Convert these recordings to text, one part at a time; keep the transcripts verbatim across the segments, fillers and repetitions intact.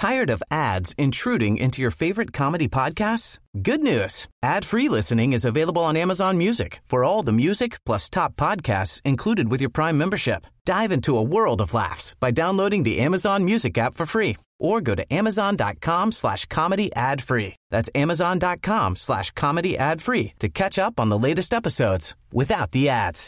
Tired of ads intruding into your favorite comedy podcasts? Good news. Ad-free listening is available on Amazon Music for all the music plus top podcasts included with your Prime membership. Dive into a world of laughs by downloading the Amazon Music app for free or go to amazon.com slash comedy ad free. That's amazon.com slash comedy ad free to catch up on the latest episodes without the ads.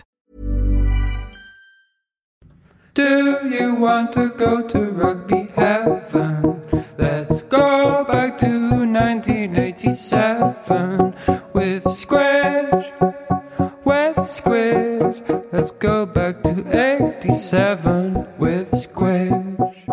Do you want to go to rugby heaven? Let's go back to nineteen eighty-seven with Squidge, with Squidge. Let's go back to eighty-seven with Squidge.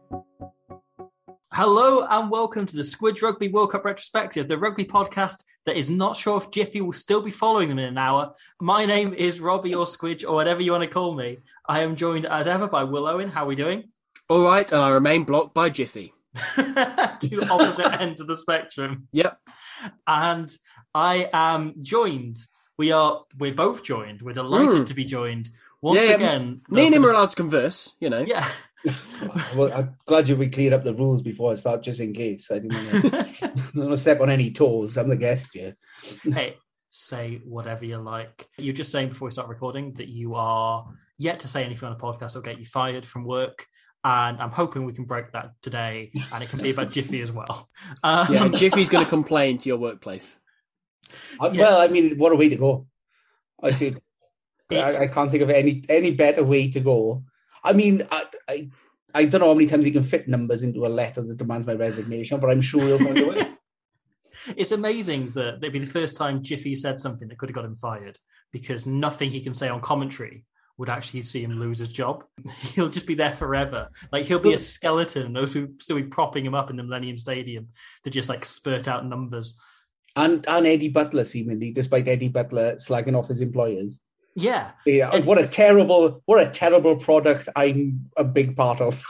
Hello and welcome to the Squidge Rugby World Cup Retrospective, the rugby podcast that is not sure if Jiffy will still be following them in an hour. My name is Robbie or Squidge or whatever you want to call me. I am joined as ever by Will Owen. How are we doing? All right, and I remain blocked by Jiffy. Two opposite ends of the spectrum. Yep. And I am joined. We are, we're both joined. We're delighted Mm. to be joined once yeah, again. Me and him are allowed to converse, you know. Yeah. Well, I'm glad you we cleared up the rules before I start, just in case. I didn't want to, don't want to step on any toes. I'm the guest here. Hey, say whatever you like. You're just saying before we start recording that you are yet to say anything on a podcast that'll get you fired from work. And I'm hoping we can break that today, and it can be about Jiffy as well. Um, Yeah, Jiffy's going to complain to your workplace. I, Yeah. Well, I mean, what a way to go. I feel It's- I, I can't think of any any better way to go. I mean, I, I I don't know how many times you can fit numbers into a letter that demands my resignation, but I'm sure he'll find a way. It's amazing that it'd be the first time Jiffy said something that could have got him fired, because nothing he can say on commentary would actually see him lose his job. He'll just be there forever. Like, he'll be a skeleton, and those who still be propping him up in the Millennium Stadium to just like spurt out numbers. And and Eddie Butler, seemingly, despite Eddie Butler slagging off his employers. Yeah. Yeah, And- what a terrible, what a terrible product I'm a big part of.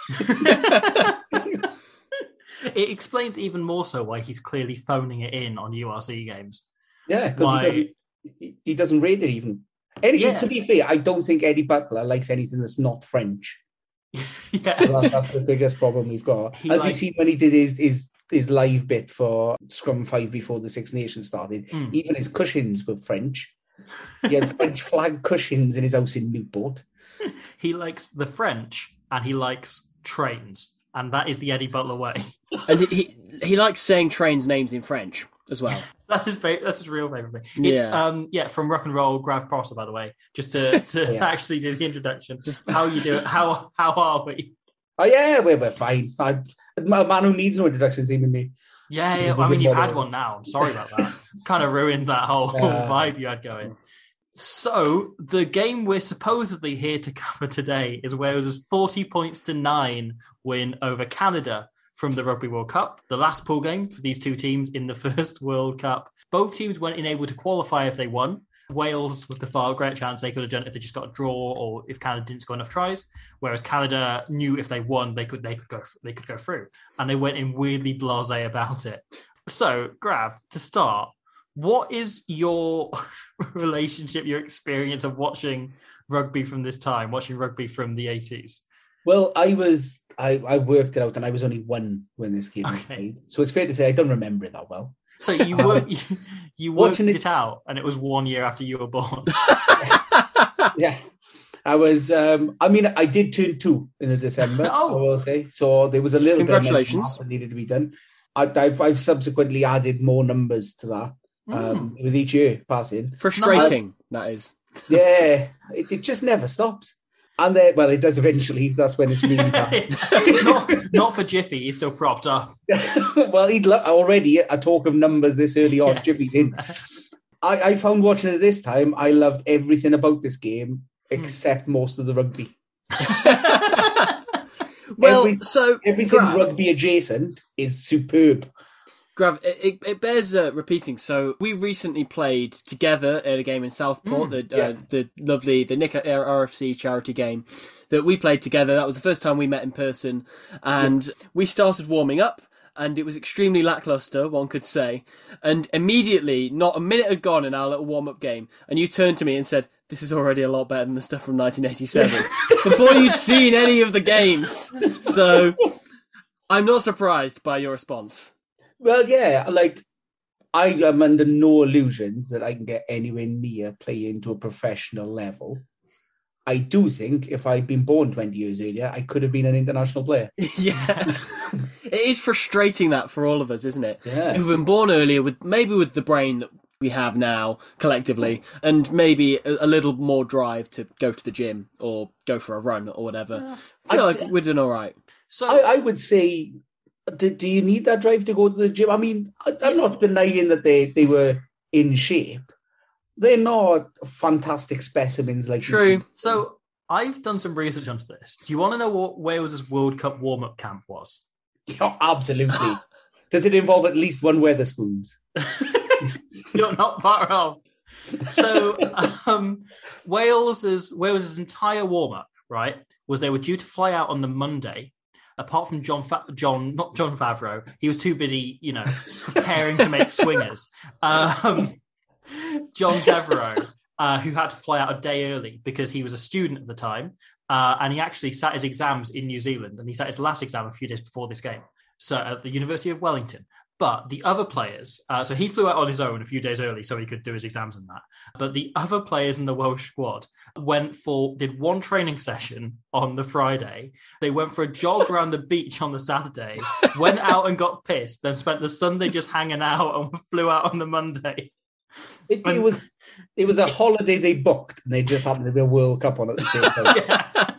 It explains even more so why he's clearly phoning it in on U R C games. Yeah, because Why- he doesn't, he, he doesn't rate it even. Any, Yeah. To be fair, I don't think Eddie Butler likes anything that's not French. Yeah. That, that's the biggest problem we've got. He As we like- seen when he did his, his his live bit for Scrum five before the Six Nations started, Mm. even his cushions were French. He had French flag cushions in his house in Newport. He likes the French and he likes trains. And that is the Eddie Butler way. And he he likes saying trains' names in French as well. That's his favorite. That's his real favorite thing. It's Yeah. um yeah from Rock and Roll Grav Prosser, by the way, just to, to Yeah. actually do the introduction. How you do it? How how are we? Oh yeah, we're, we're fine. I, a man who needs no introduction, seemingly. Yeah, yeah. Yeah, Well, I mean, we you've can had bother. one now. I'm sorry about that. Kind of ruined that whole, whole Yeah. vibe you had going. So the game we're supposedly here to cover today is Wales's forty points to nine win over Canada from the Rugby World Cup, the last pool game for these two teams in the first World Cup. Both teams weren't able to qualify if they won. Wales, with the far greater chance they could have done it if they just got a draw or if Canada didn't score enough tries. Whereas Canada knew if they won, they could they could go they could go through, and they went in weirdly blasé about it. So, Grav, to start, what is your relationship, your experience of watching rugby from this time, watching rugby from the eighties? Well, I was I, I worked it out, and I was only one when this game was Okay. played. So it's fair to say I don't remember it that well. So you work, you, you worked Watching it, it- out, and it was one year after you were born. Yeah, I was. Um, I mean, I did turn two in the December. Oh. I will say. So there was a little Congratulations. bit of mental math that needed to be done. I, I've I've subsequently added more numbers to that um, with each year passing. Frustrating, that is. Yeah, it, it just never stops. And then, well, it does eventually. That's when it's really bad. not, not for Jiffy, he's still propped up. Well, he'd lo- already a talk of numbers this early on. Yeah. Jiffy's in. I, I found watching it this time, I loved everything about this game except most of the rugby. Well, Every- so Everything Grav, rugby adjacent is superb. Grav, it, it, it bears uh, repeating. So we recently played together at a game in Southport, the yeah. uh, the lovely the Nick R F C charity game that we played together. That was the first time we met in person, and we started warming up. And it was extremely lackluster, one could say. And immediately, not a minute had gone in our little warm-up game, and you turned to me and said, "This is already a lot better than the stuff from nineteen eighty-seven." Before you'd seen any of the games. So I'm not surprised by your response. Well, yeah, like, I am under no illusions that I can get anywhere near playing to a professional level. I do think if I'd been born twenty years earlier, I could have been an international player. Yeah. It is frustrating that for all of us, isn't it? Yeah. If we've been born earlier, with maybe with the brain that we have now collectively, and maybe a, a little more drive to go to the gym or go for a run or whatever, Yeah. I feel I like d- we're doing all right. So I, I would say, do, do you need that drive to go to the gym? I mean, I, I'm not denying that they, they were in shape. They're not fantastic specimens like True. you see. So I've done some research onto this. Do you want to know what Wales's World Cup warm-up camp was? Yeah, absolutely. Does it involve at least one Weatherspoons? You're not far off. So um, Wales's Wales's entire warm-up, right, was they were due to fly out on the Monday. Apart from John, Fa- John, not John Favreau, he was too busy, you know, preparing to make swingers. Um, John Devereaux, uh, who had to fly out a day early because he was a student at the time, uh, and he actually sat his exams in New Zealand, and he sat his last exam a few days before this game, so at the University of Wellington. But the other players, uh, so he flew out on his own a few days early so he could do his exams and that. But the other players in the Welsh squad went for, did one training session on the Friday. They went for a jog around the beach on the Saturday, went out and got pissed, then spent the Sunday just hanging out and flew out on the Monday. It, it was it was a holiday they booked, and they just happened to be a World Cup on at the same time. Yeah.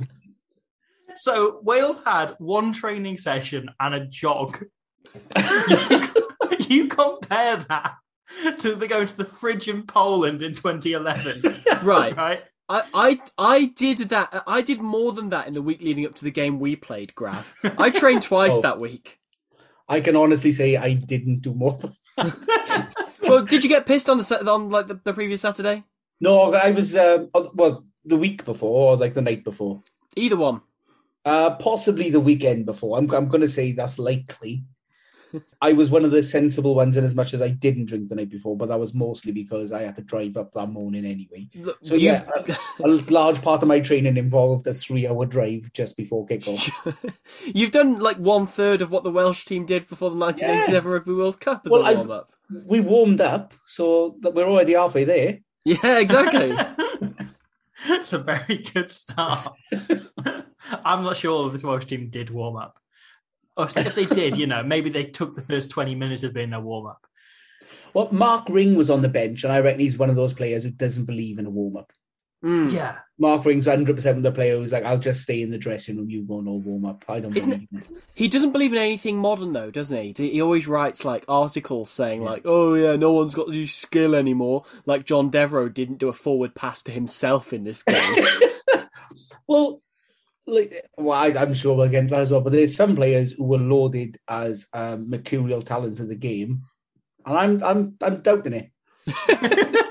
So Wales had one training session and a jog. you, you compare that to the going to the fridge in Poland in twenty eleven, Right. right? I, I I did that. I did more than that in the week leading up to the game we played, Graf. I trained twice Oh. that week. I can honestly say I didn't do more. Well, did you get pissed on the Sat- on like the, the previous Saturday? No, I was uh, well the week before, or like the night before. Either one. Uh, possibly the weekend before. I'm I'm going to say that's likely. I was one of the sensible ones, in as much as I didn't drink the night before, but that was mostly because I had to drive up that morning anyway. Look, So you've- yeah, a, a large part of my training involved a three-hour drive just before kickoff. You've done like one third of what the Welsh team did before the nineteen eighty-seven Rugby World Cup as Well, a I- warm up. We warmed up, so that we're already halfway there. Yeah, exactly. It's a very good start. I'm not sure this Welsh team did warm up. Or if they did, you know, maybe they took the first twenty minutes of being a warm up. Well, Mark Ring was on the bench, and I reckon he's one of those players who doesn't believe in a warm-up. Mm. Yeah. Mark Ring's one hundred percent the player who's like, I'll just stay in the dressing room, you go no warm-up. I don't Isn't believe in it. He doesn't believe in anything modern, though, doesn't he? He always writes like articles saying like, "Oh yeah, no one's got to do skill anymore." Like John Devereaux didn't do a forward pass to himself in this game. Well, like, well, I, I'm sure we'll get into that as well, but there's some players who were loaded as um, mercurial talents of the game, and I'm I'm I'm doubting it.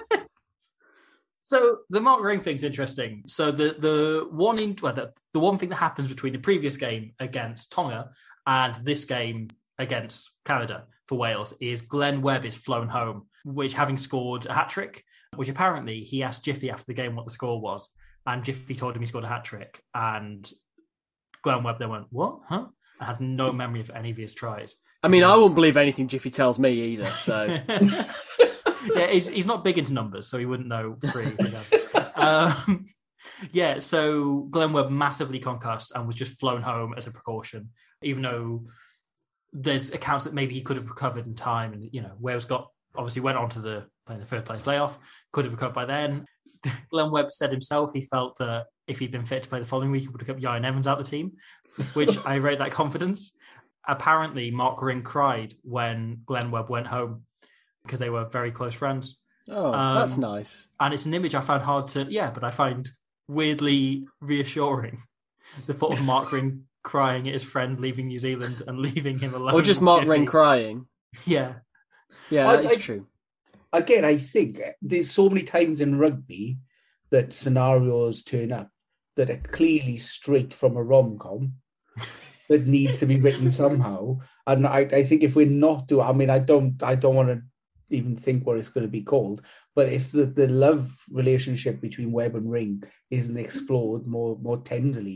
So the Mark Ring thing's interesting. So the the one in well, the, the one thing that happens between the previous game against Tonga and this game against Canada for Wales is Glenn Webb is flown home, which having scored a hat trick, which apparently he asked Jiffy after the game what the score was, and Jiffy told him he scored a hat trick, and Glenn Webb then went, "What? Huh?" I had no memory of any of his tries. I mean, I won't believe anything Jiffy tells me either. So Yeah, he's, he's not big into numbers, so he wouldn't know three. um, yeah, so Glenn Webb massively concussed and was just flown home as a precaution, even though there's accounts that maybe he could have recovered in time. And, you know, Wales got obviously went on to the, the third place playoff, could have recovered by then. Glenn Webb said himself he felt that if he'd been fit to play the following week, he would have kept Ian Evans out of the team, which I rate that confidence. Apparently, Mark Ring cried when Glenn Webb went home, because they were very close friends. oh, Um, that's nice. And it's an image I found hard to, yeah, but I find weirdly reassuring. The thought of Mark Ring crying at his friend leaving New Zealand and leaving him alone. Or just with Mark Jiffy. Ring crying. Yeah. Yeah, I- that is I- true. Again, I think there's so many times in rugby that scenarios turn up that are clearly straight from a rom-com that needs to be written somehow. And I, I think if we're not doing, I mean, I don't, I don't want to even think what it's going to be called. But if the, the love relationship between Webb and Ring isn't explored more more tenderly,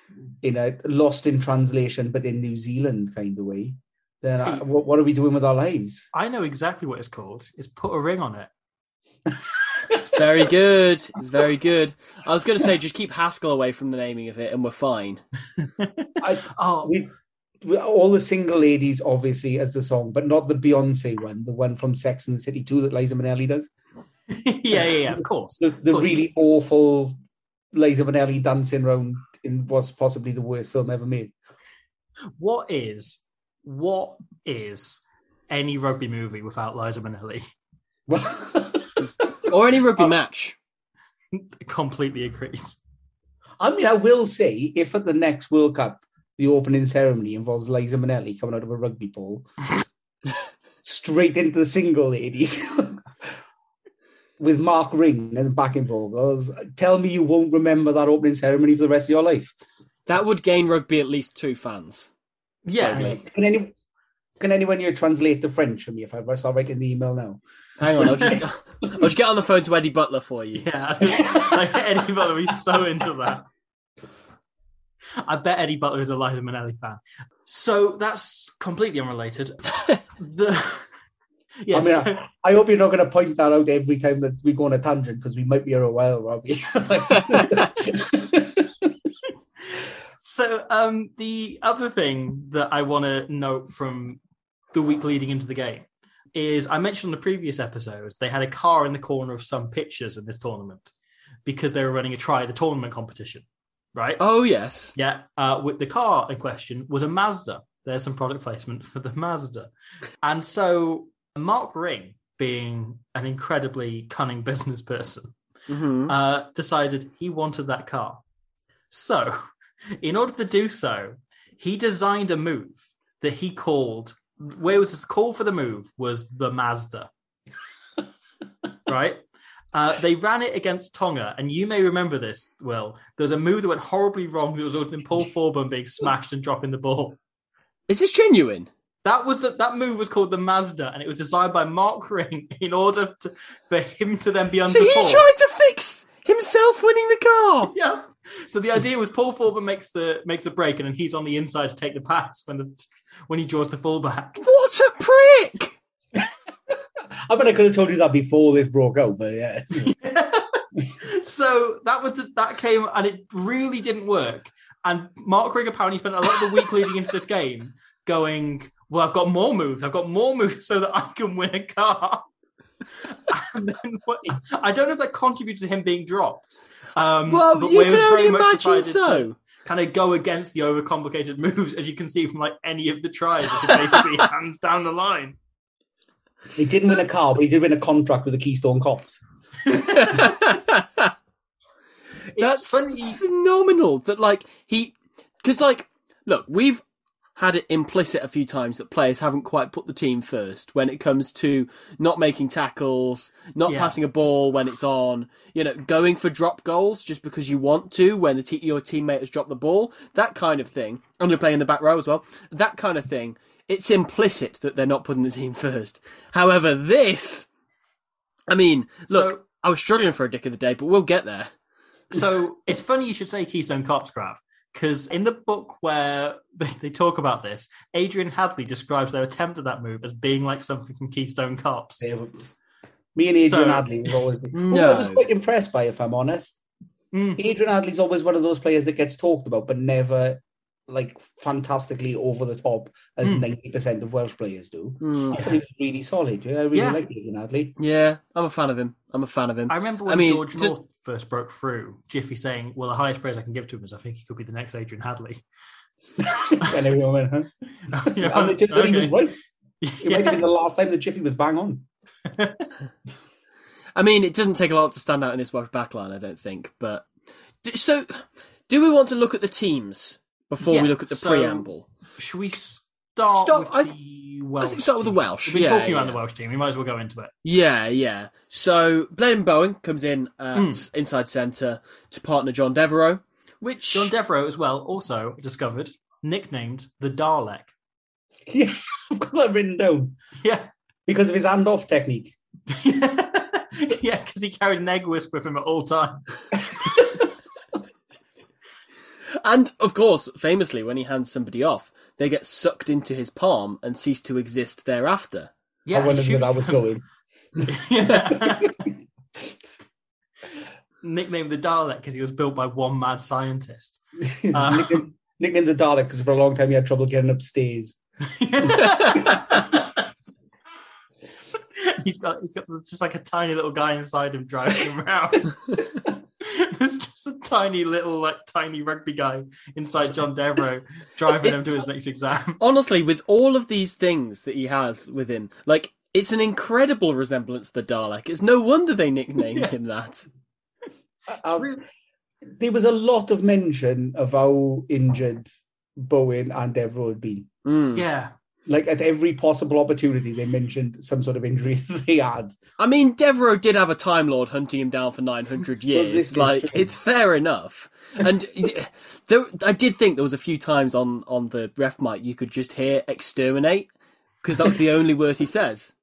in a lost in translation, but in New Zealand kind of way, then I, Hey. what, what are we doing with our lives? I know exactly what it's called. It's put a ring on it. It's very good. It's very good. I was going to say, just keep Haskell away from the naming of it, and we're fine. I, Oh, we, we, all the single ladies, obviously, as the song, but not the Beyonce one, the one from Sex and the City two that Liza Minnelli does. yeah, yeah, yeah, of course. The, the Of course. really awful Liza Minnelli dancing around in what's possibly the worst film ever made. What is what is any rugby movie without Liza Minnelli? Or any rugby match. Completely agrees. I mean, I will say, if at the next World Cup, the opening ceremony involves Liza Minnelli coming out of a rugby ball, straight into the single ladies, with Mark Ring and backing vocals, tell me you won't remember that opening ceremony for the rest of your life. That would gain rugby at least two fans. Yeah. Totally. Can, any, can anyone here translate to French for me if I start writing the email now? Hang on, I'll just, I'll just get on the phone to Eddie Butler for you. Yeah. Like, Eddie Butler is so into that. I bet Eddie Butler is a Liza Minnelli fan. So that's completely unrelated. The yeah, I mean, so, I, I hope you're not going to point that out every time that we go on a tangent, because we might be here a while, Robbie. so um, the other thing that I want to note from the week leading into the game is I mentioned on the previous episodes they had a car in the corner of some pitches in this tournament because they were running a try the tournament competition, right? Oh, yes. Yeah, uh, with the car in question was a Mazda. There's some product placement for the Mazda. And so Mark Ring, being an incredibly cunning business person, Mm-hmm. uh, decided he wanted that car. So, in order to do so, he designed a move that he called, where was his call for the move was the Mazda. Right? Uh, they ran it against Tonga, and you may remember this, Will. There was a move that went horribly wrong that was resulting in Paul Thorburn being smashed and dropping the ball. Is this genuine? That was the, that move was called the Mazda, and it was designed by Mark Ring in order to, for him to then be under So he force. tried to fix himself winning the car. Yeah. So the idea was Paul Thorburn makes the makes the break, and then he's on the inside to take the pass when the when he draws the fullback. What a prick! I mean, I could have told you that before this broke out, but yeah. So that was the, that came, and it really didn't work. And Mark Ring apparently spent a lot of the week leading into this game going, well, I've got more moves. I've got more moves so that I can win a car. And then what, I don't know if that contributed to him being dropped. Um, Well, but you Wales can very only much imagine decided so. to kind of go against the overcomplicated moves, as you can see from like any of the tries, which are basically hands down the line. He didn't win a car, but he did win a contract with the Keystone Cops. That's funny. phenomenal that, like, he... Because, like, look, we've had it implicit a few times that players haven't quite put the team first when it comes to not making tackles, not Yeah. passing a ball when it's on, you know, going for drop goals just because you want to when the te- your teammate has dropped the ball, that kind of thing. I'm going to play in the back row as well. That kind of thing. It's implicit that they're not putting the team first. However, this... I mean, look, So- I was struggling for a dick of the day, but we'll get there. So it's funny you should say Keystone Cops, Grav, because in the book where they, they talk about this, Adrian Hadley describes their attempt at that move as being like something from Keystone Cops. Me and Adrian So- Hadley have always been. No. I was quite impressed by it, if I'm honest. Mm. Adrian Hadley's always one of those players that gets talked about, but never like fantastically over the top as Mm. ninety percent of Welsh players do. Hmm. I thought he was really solid. Yeah, I really Yeah. like Adrian Hadley. Yeah, I'm a fan of him. I'm a fan of him. I remember when I mean, George to- North first broke through, Jiffy saying, well, the highest praise I can give to him is I think he could be the next Adrian Hadley. And everyone went, huh? You know, And they just said he was okay. right. It might have Yeah. been the last time that Jiffy was bang on. I mean, it doesn't take a lot to stand out in this Welsh backline, I don't think. But d- so, do we want to look at the teams before Yeah, we look at the so- preamble? Should we start, Start- with I- the Welsh I think start with the team? Welsh, We've been yeah, talking about yeah. the Welsh team. We might as well go into it. Yeah, yeah. So Blaine Bowen comes in at Mm. inside centre to partner John Devereaux, which John Devereaux as well, also discovered, nicknamed the Dalek. Yeah, I've got that written down Yeah. because of his handoff technique. Yeah, because he carried an egg wisp with him at all times. And, of course, famously, when he hands somebody off, they get sucked into his palm and cease to exist thereafter. Yeah, I wondered he where that was shoots going. Yeah. Nicknamed the Dalek because he was built by one mad scientist. Uh, Nicknamed, nicknamed the Dalek because for a long time he had trouble getting upstairs. he's got he's got just like a tiny little guy inside him driving him around. There's just a tiny little like tiny rugby guy inside John Devereux driving him to his next exam. Honestly, with all of these things that he has with him, like, it's an incredible resemblance to the Dalek. It's no wonder they nicknamed Yeah. him that. Um, there was a lot of mention of how injured Bowen and Devereux had been. Mm. Yeah. Like at every possible opportunity, they mentioned some sort of injury that they had. I mean, Devereux did have a Time Lord hunting him down for nine hundred Well, this years. is Like, true. it's fair enough. And there, I did think there was a few times on, on the ref mic you could just hear exterminate, because that was the only word he says.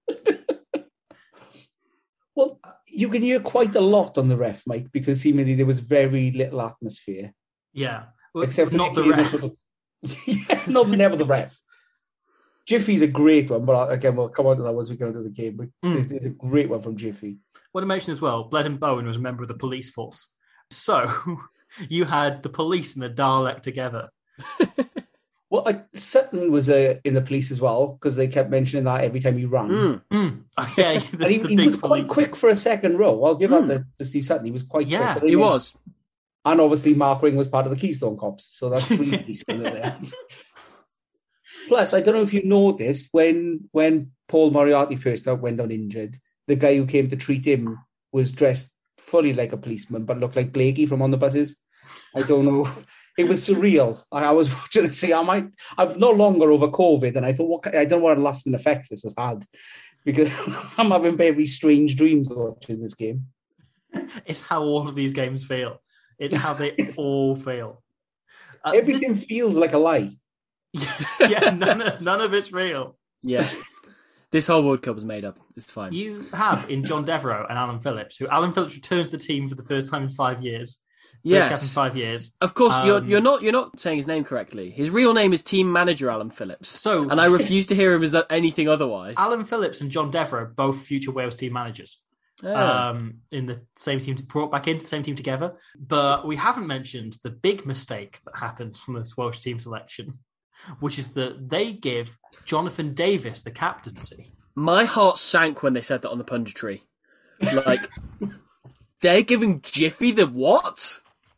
Well, you can hear quite a lot on the ref mic because seemingly there was very little atmosphere. Yeah. Well, Except for not the occasional ref. sort of- yeah, not never the ref. Jiffy's a great one, but again, we'll come on to that once we go into the game. But Mm. there's, there's a great one from Jiffy. What I mentioned as well, Bled and Bowen was a member of the police force. So you had the police and the Dalek together. Well, I, Sutton was uh, in the police as well because they kept mentioning that every time he ran. Mm. Mm. Okay, the, And he, the he big was quite police. quick for a second row. I'll give Mm. up to, to Steve Sutton. He was quite Yeah, quick. But they He made- was. And obviously, Mark Ring was part of the Keystone Cops. So that's three policemen in there. Plus, I don't know if you noticed, when when Paul Moriarty first out went down injured, the guy who came to treat him was dressed fully like a policeman, but looked like Blakey from On the Buses. I don't know. It was surreal. I, I was watching and say, I might, I've no longer over COVID, and I thought, what, I don't know what lasting effects this has had, because I'm having very strange dreams watching this game. It's how all of these games fail. It's how they all fail. Uh, Everything feels like a lie. this- yeah, none of, none of it's real. Yeah. This whole World Cup was made up. It's fine. You have in John Devereux and Alan Phillips, who Alan Phillips returns to the team for the first time in five years. First cap in Yes. five years. Of course, you're Um, you're not you're not saying his name correctly. His real name is Team Manager Alan Phillips. So- and I refuse to hear him as anything otherwise. Alan Phillips and John Devereux, both future Wales team managers. Oh. um, in the same team, brought back into the same team together. But we haven't mentioned the big mistake that happens from this Welsh team selection, which is that they give Jonathan Davis the captaincy. My heart sank when they said that on the punditry. Like, they're giving Jiffy the what?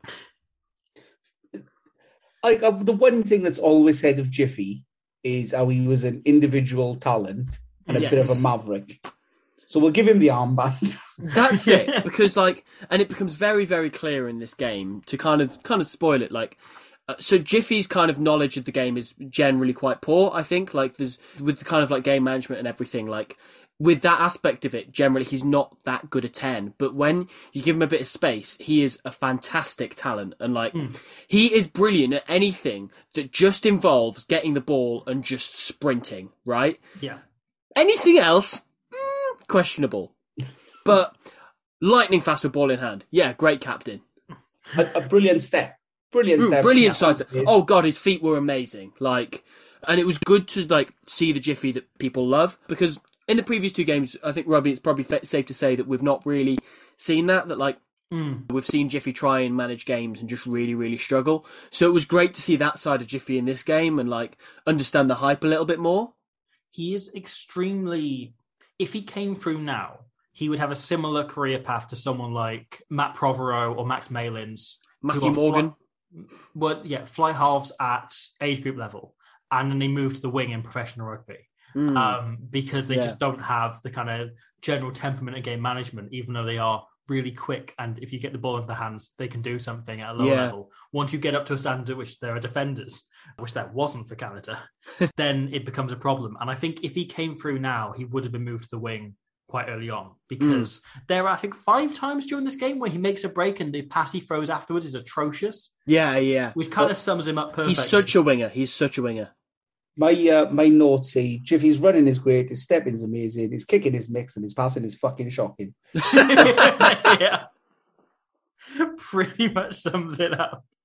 Like uh, the one thing that's always said of Jiffy is how he was an individual talent and a bit of Yes. a maverick. So we'll give him the armband. That's it. Because like, and it becomes very, very clear in this game to kind of, kind of spoil it. Like, uh, so Jiffy's kind of knowledge of the game is generally quite poor. I think, like, there's with the kind of like game management and everything. Like, with that aspect of it, generally he's not that good a ten. But when you give him a bit of space, he is a fantastic talent, and like, he is brilliant at anything that just involves getting the ball and just sprinting. Right? Yeah. Anything else? Mm, questionable. But lightning fast with ball in hand. Yeah, great captain. a, a brilliant step. Brilliant Mm, step. brilliant Yeah. side. Oh god, his feet were amazing. Like, and it was good to like see the Jiffy that people love, because in the previous two games, I think, Robbie, it's probably fa- safe to say that we've not really seen that. That like Mm. we've seen Jiffy try and manage games and just really, really struggle. So it was great to see that side of Jiffy in this game and like understand the hype a little bit more. He is extremely... If he came through now, he would have a similar career path to someone like Matt Provorou or Max Malins. who Matthew are Morgan. Fly, well, yeah, fly halves at age group level. And then they move to the wing in professional rugby. Mm. um, because they Yeah. just don't have the kind of general temperament of game management, even though they are really quick. And if you get the ball into their hands, they can do something at a lower Yeah. level. Once you get up to a standard at which there are defenders, which that wasn't for Canada, then it becomes a problem. And I think if he came through now, he would have been moved to the wing quite early on, because there are, I think, five times during this game where he makes a break and the pass he throws afterwards is atrocious, Yeah, yeah. which kind of sums him up perfectly. He's such a winger. He's such a winger. My uh, my notes say Jiffy's running is great, his stepping's amazing, his kicking is mixed, and his passing is fucking shocking. Yeah. Pretty much sums it up.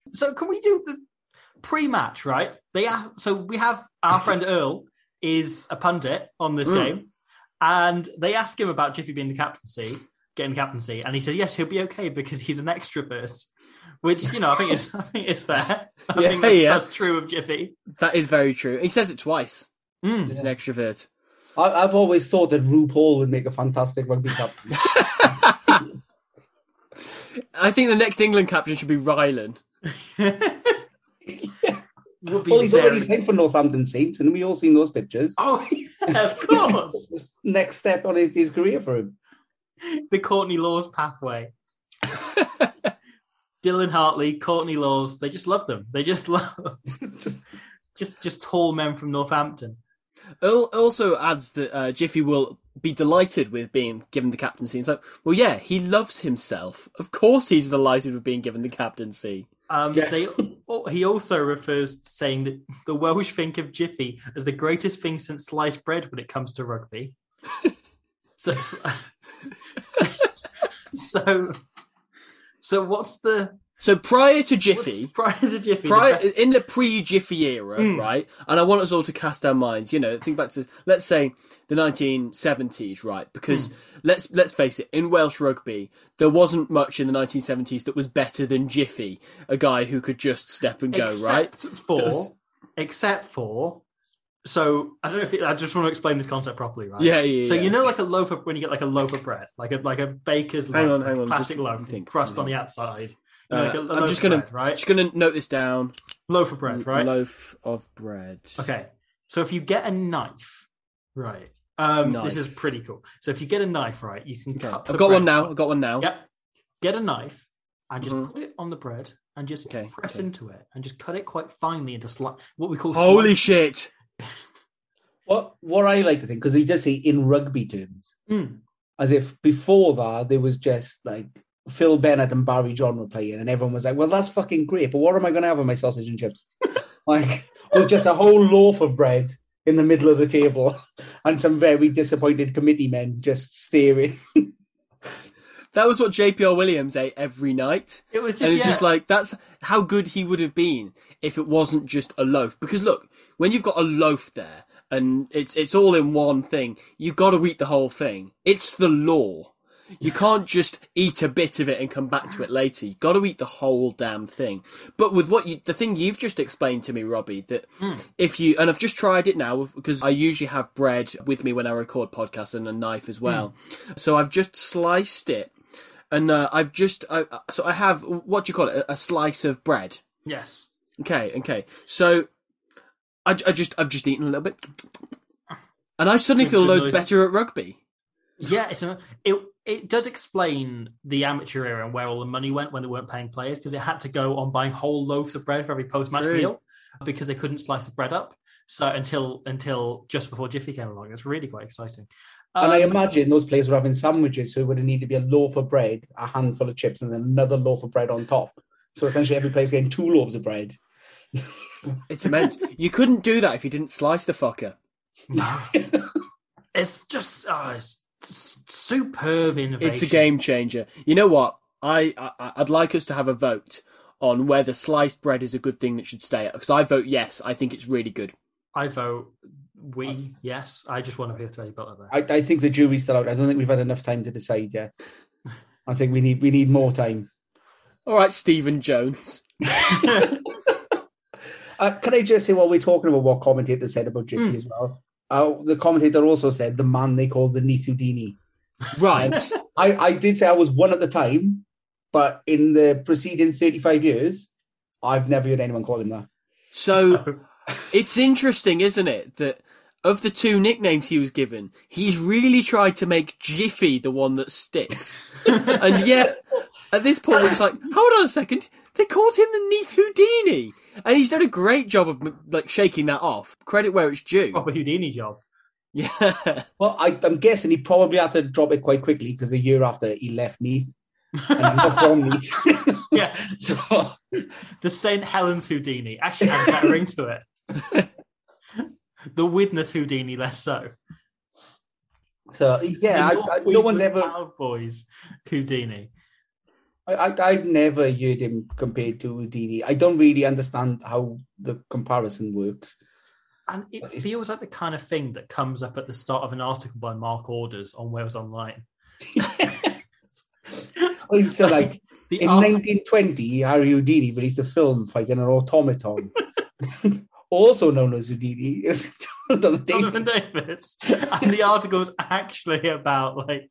So can we do the pre-match, right? They are, so we have our friend Earl is a pundit on this mm. game, and they ask him about Jiffy being the captaincy, getting the captaincy, and he says yes, he'll be okay because he's an extrovert. Which, you know, I think is I think it's fair. I yeah, think that's, yeah. that's true of Jiffy. That is very true. He says it twice. Mm. He's an extrovert. I, I've always thought that RuPaul would make a fantastic rugby captain. I think the next England captain should be Ryland. yeah. Well, he's very... already signed for Northampton Saints, and we all seen those pictures. Oh, yeah, of course. Next step on his, his career for him. The Courtney Laws pathway. Dylan Hartley, Courtney Laws, they just love them. They just love just, just, just tall men from Northampton. Earl also adds that uh, Jiffy will be delighted with being given the captaincy. It's like, well, yeah, he loves himself. Of course he's delighted with being given the captaincy. Um, yeah. they, he also refers to saying that the Welsh think of Jiffy as the greatest thing since sliced bread when it comes to rugby. so, so, so what's the... So prior to Jiffy, prior to Jiffy, prior, the in the pre-Jiffy era, mm. right? And I want us all to cast our minds, you know, think back to, let's say, the nineteen seventies, right? Because mm. let's let's face it, in Welsh rugby, there wasn't much in the nineteen seventies that was better than Jiffy, a guy who could just step and go, except right? For, was... except for, so I don't know if it, I just want to explain this concept properly, right? Yeah, yeah. So yeah. you know, like a loaf of when you get like a loaf of bread, like a like a baker's hang loaf, on, hang on, classic just loaf, think, crust hang on. on the outside. Uh, like a, a I'm just gonna bread, right? just gonna note this down. Loaf of bread, right? Loaf of bread. Okay, so if you get a knife, right? Um, knife. This is pretty cool. So if you get a knife, right, you can okay. cut. I've got one now. I've got one now. Yep. Get a knife and just mm-hmm. put it on the bread and just okay. press okay. into it and just cut it quite finely into sli- what we call. Holy slice. shit! What what I like to think, because he does say in rugby terms, mm. as if before that there was just like Phil Bennett and Barry John were playing, and everyone was like, "Well, that's fucking great, but what am I going to have on my sausage and chips?" Like, with just a whole loaf of bread in the middle of the table, and some very disappointed committee men just staring. That was what J P R Williams ate every night. It was just, and it's yeah. just like, that's how good he would have been if it wasn't just a loaf. Because look, when you've got a loaf there and it's it's all in one thing, you've got to eat the whole thing. It's the law. You can't just eat a bit of it and come back to it later. You've got to eat the whole damn thing. But with what you, the thing you've just explained to me, Robbie, that mm. if you, and I've just tried it now because I usually have bread with me when I record podcasts and a knife as well. Mm. So I've just sliced it and uh, I've just, I, so I have, what do you call it? A, a slice of bread. Yes. Okay. Okay. So I, I just, I've just eaten a little bit and I suddenly feel loads better at rugby. Yeah. It's a, it, It does explain the amateur era and where all the money went when they weren't paying players, because it had to go on buying whole loaves of bread for every post-match True. meal because they couldn't slice the bread up. So until until just before Jiffy came along, it's really quite exciting. Um, and I imagine those players were having sandwiches, so it would need to be a loaf of bread, a handful of chips, and then another loaf of bread on top. So essentially, every player's getting two loaves of bread. It's immense. You couldn't do that if you didn't slice the fucker. No, it's just. Oh, it's, superb innovation. It's a game changer. You know what? I, I I'd like us to have a vote on whether sliced bread is a good thing that should stay. Because I vote yes. I think it's really good. I vote we yes. I just want to be a Tony Butler there. I, I think the jury's still out. I don't think we've had enough time to decide yet. I think we need we need more time. All right, Stephen Jones. uh, can I just say, while we're talking about what commentators said about Jiffy mm. as well? Uh, the commentator also said the man they called the Neith Houdini. Right. I, I did say I was one at the time, but in the preceding thirty-five years, I've never heard anyone call him that. So it's interesting, isn't it, that of the two nicknames he was given, he's really tried to make Jiffy the one that sticks. And yet, at this point, we're just like, hold on a second, they called him the Neith Houdini. And he's done a great job of like shaking that off. Credit where it's due. Proper Houdini job. Yeah. Well, I, I'm guessing he probably had to drop it quite quickly because a year after he left Neath. And he's not from Neath. Yeah. So the Saint Helens Houdini actually has a better ring to it. The Widnes Houdini, less so. So yeah, I, I, no one's ever. Proud Boys Houdini. I, I, I've never heard him compared to Houdini. I don't really understand how the comparison works. And it feels like the kind of thing that comes up at the start of an article by Mark Orders on Wales Online. Well, so like, The in article- nineteen twenty, Harry Houdini released a film fighting an automaton, also known as Houdini. Is Jonathan Jonathan Davis. Davis. And the article's actually about like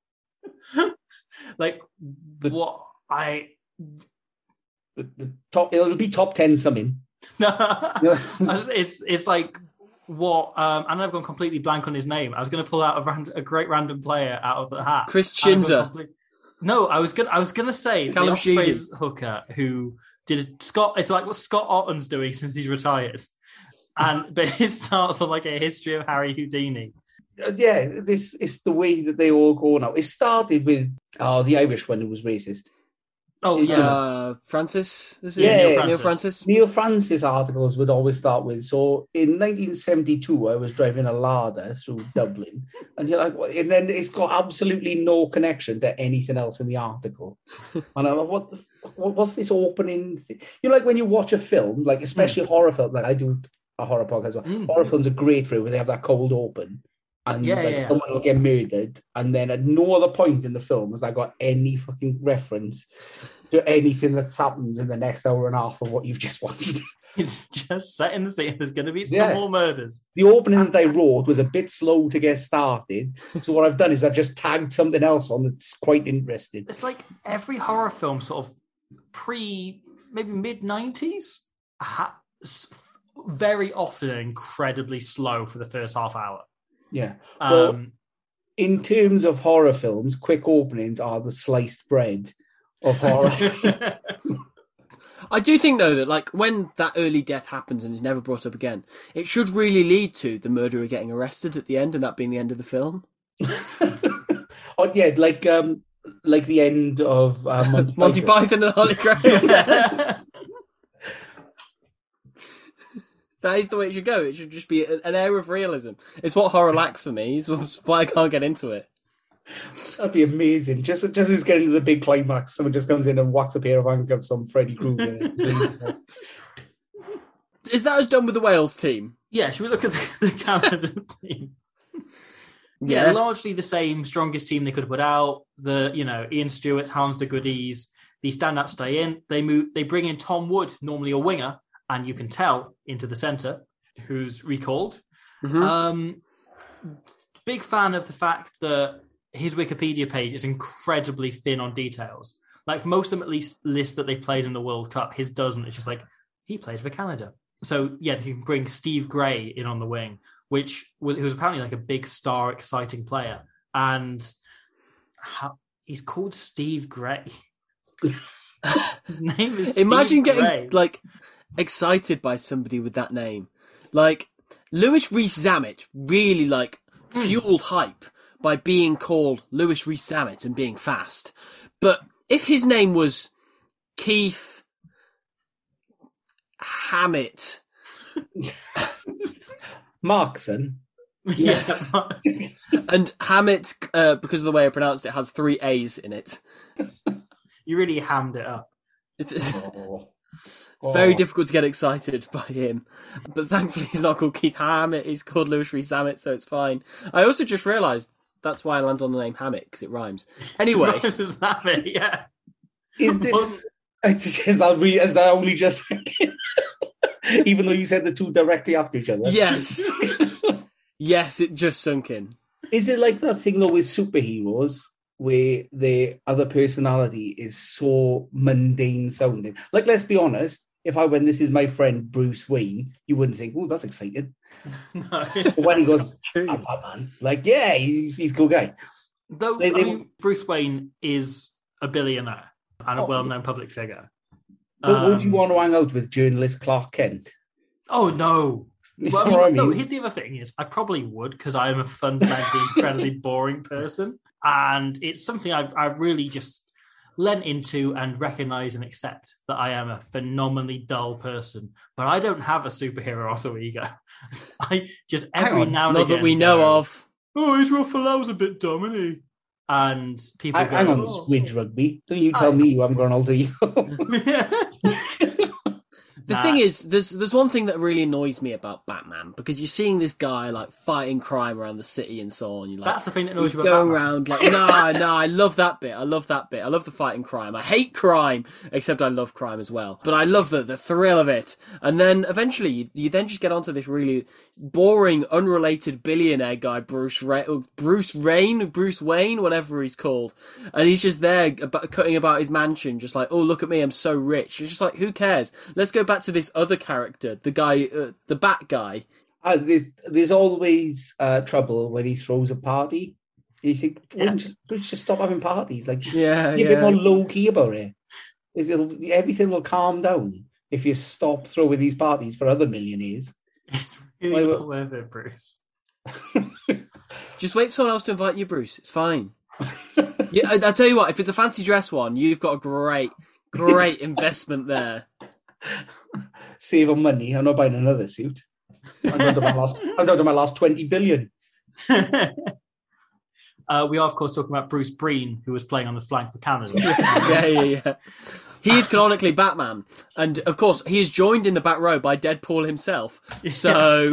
like what I The, the top, it'll be top ten something. no it's it's like what um and I've gone completely blank on his name. I was gonna pull out a, rand, a great random player out of the hat. Chris And I've gone Chinza. complete- No, I was gonna I was gonna say Callum the Sheedy. Ospreys hooker who did Scott. It's like what Scott Otton's doing since he's retired, and but it starts on like a history of Harry Houdini. Uh, yeah, this is the way that they all go now. It started with oh, the Irish one who was racist. Oh Yeah. yeah, Uh, Francis? Is it? Yeah, Neil Neil Francis. Francis. Neil Francis articles would always start with, so in nineteen seventy-two, I was driving a Lada through Dublin. And you're like, what? And then it's got absolutely no connection to anything else in the article. And I'm like, what, the, what what's this opening thing? You know, like when you watch a film, like especially horror film, like I do a horror podcast as well. Mm. Horror films are great for it where they have that cold open. And Yeah, like yeah, yeah. someone will get murdered, and then at no other point in the film has I got any fucking reference to anything that happens in the next hour and a half of what you've just watched. It's just setting the scene. There's going to be some Yeah. more murders. The opening that I wrote was a bit slow to get started, so what I've done is I've just tagged something else on that's quite interesting. It's like every horror film, sort of pre, maybe mid nineties, ha- s- very often incredibly slow for the first half hour. Yeah. Well, Um, in terms of horror films, quick openings are the sliced bread of horror. I do think, though, that like when that early death happens and is never brought up again, it should really lead to the murderer getting arrested at the end and that being the end of the film. Oh yeah, like um, like the end of uh, Monty, Monty Python. Python and the Holy Grail. That is the way it should go. It should just be an air of realism. It's what horror lacks for me. It's why I can't get into it. That'd be amazing. Just just as getting to the big climax, someone just comes in and whacks a pair of handcuffs on Freddy Krueger. Is that as done with the Wales team? yeah, should we look at the, the Canada team? Yeah. Yeah. largely the same strongest team they could have put out. The you know Ian Stewart's, Hounds the Goodies. The standouts stay in. They move. They bring in Tom Wood, normally a winger, and you can tell into the centre, who's recalled. Mhm. Um, big fan of the fact that his Wikipedia page is incredibly thin on details. Like most of them, at least list that they played in the World Cup. His doesn't. It's just like he played for Canada. So yeah, you can bring Steve Gray in on the wing, which was who was apparently like a big star, exciting player, and how, he's called Steve Gray. His name is. Steve Imagine getting Gray. like excited by somebody with that name. Like Lewis Rees-Zammit really like fueled hype by being called Lewis Rees-Zammit and being fast. But if his name was Keith Hammett, Markson. yes, and Hammett, uh, because of the way I pronounced it, has three A's in it. You really hammed it up. It's, it's Oh. very Oh. difficult to get excited by him. But thankfully he's not called Keith Hammett, he's called Lewis Rees-Zammit, so it's fine. I also just realised that's why I landed on the name Hammett, because it rhymes. Anyway, Does that mean- yeah. Is this? Is that, re, is that only just? Even though you said the two directly after each other. yes. Yes, it just sunk in. Is it like that thing though with superheroes where their other personality is so mundane sounding? Like, let's be honest, if I went, this is my friend Bruce Wayne, you wouldn't think, oh, that's exciting. No. But when he goes, True. I'm Batman, like, yeah, he's, he's a cool guy. Though They- they- I mean, Bruce Wayne is a billionaire and a Oh, well-known public figure. But would you Um, want to hang out with journalist Clark Kent? Oh no! You Well, know I mean, what I No, mean? here's the other thing: is I probably would because I am a fundamentally incredibly boring person, and it's something I've, I've really just lent into and recognise and accept that I am a phenomenally dull person. But I don't have a superhero alter ego. I just Hang every on, now and Not again that we know go, of. Oh, Israel Folau's a bit dumb, isn't he? and people I, go, hang on, "Oh." Squid Rugby. Don't you tell I- me you haven't got an alter ego. The Nah. thing is, there's there's one thing that really annoys me about Batman, because you're seeing this guy like fighting crime around the city and so on. You're like, That's the thing that annoys he's you about going Batman. around like, nah, nah, I love that bit. I love that bit. I love the fighting crime. I hate crime, except I love crime as well. But I love the the thrill of it. And then eventually, you, you then just get onto this really boring, unrelated billionaire guy, Bruce Ra- Bruce Wayne, Bruce Wayne, whatever he's called, and he's just there about, cutting about his mansion, just like, oh, look at me, I'm so rich. It's just like, who cares? Let's go back to this other character, the guy, uh, the Bat guy. Uh, there's, there's always uh, trouble when he throws a party. You think, Yeah. wouldn't you just, just stop having parties? Like, just Yeah, be a yeah. bit more low key about it. It's- it'll- everything will calm down if you stop throwing these parties for other millionaires. It's really Wait, not worth it, Bruce. Just wait for someone else to invite you, Bruce. It's fine. Yeah, I, I tell you what, if it's a fancy dress one, you've got a great, great investment there. Save on money. I'm not buying another suit. I'm down to my last. I'm down to my last twenty billion. uh, we are, of course, talking about Bruce Breen, who was playing on the flank for Canada. Yeah, yeah, yeah. He is canonically Batman, and of course, he is joined in the back row by Deadpool himself. So,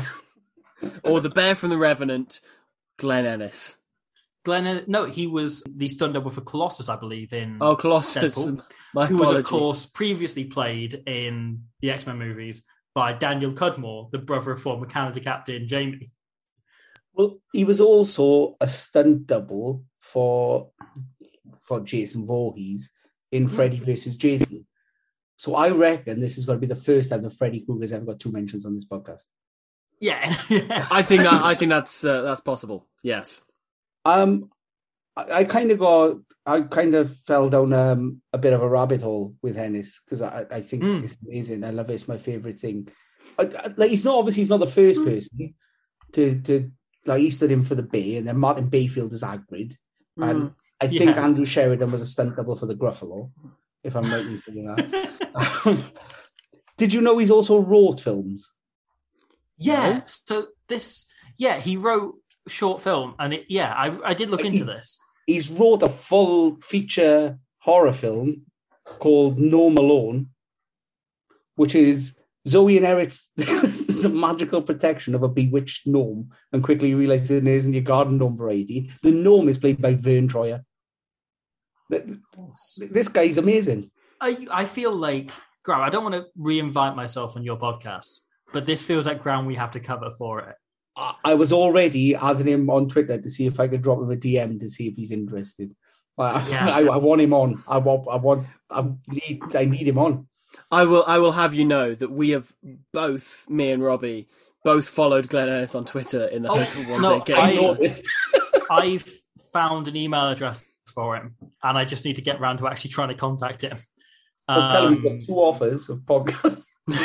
or the Bear from the Revenant, Glenn Ennis. Glenn, no, he was the stunt double for Colossus, I believe, in Oh, Colossus. Deadpool, My who was, of apologies. course, previously played in the X-Men movies by Daniel Cudmore, the brother of former Canada captain Jamie. Well, he was also a stunt double for for Jason Voorhees in Freddy versus Jason. So I reckon this is going to be the first time that Freddy Krueger's ever got two mentions on this podcast. Yeah, yeah. I think that, I think that's uh, that's possible. Yes. Um, I, I kind of got, I kind of fell down um, a bit of a rabbit hole with Ennis because I, I think Mm. it's amazing. I love it. It's my favorite thing. I, I- like he's not obviously he's not the first person to to like he stood in for the Bay, and then Martin Bayfield was Hagrid, and Mm. I think Yeah. Andrew Sheridan was a stunt double for the Gruffalo, if I'm right in saying that. Did you know he's also wrote films? Yeah, No? so this, yeah, he wrote a short film, and it, yeah, I, I did look Like, into he- this. He's wrote a full feature horror film called No Malone, which is Zoe inherits the magical protection of a bewitched gnome and quickly realizes it isn't your garden gnome variety. The gnome is played by Vern Troyer. Th- This guy's amazing. I I feel like, Graham, I don't want to re-invite myself on your podcast, but this feels like ground we have to cover for it. I I was already adding him on Twitter to see if I could drop him a D M to see if he's interested. I, Yeah. I, I want him on. I want. I want. I need. I need him on. I will. I will have you know that we have both, me and Robbie, both followed Glenn Ennis on Twitter in the Oh, hope of one no, day I getting. I- noticed. I've found an email address for him, and I just need to get around to actually trying to contact him. I'll tell him he's Um, got two offers of podcasts.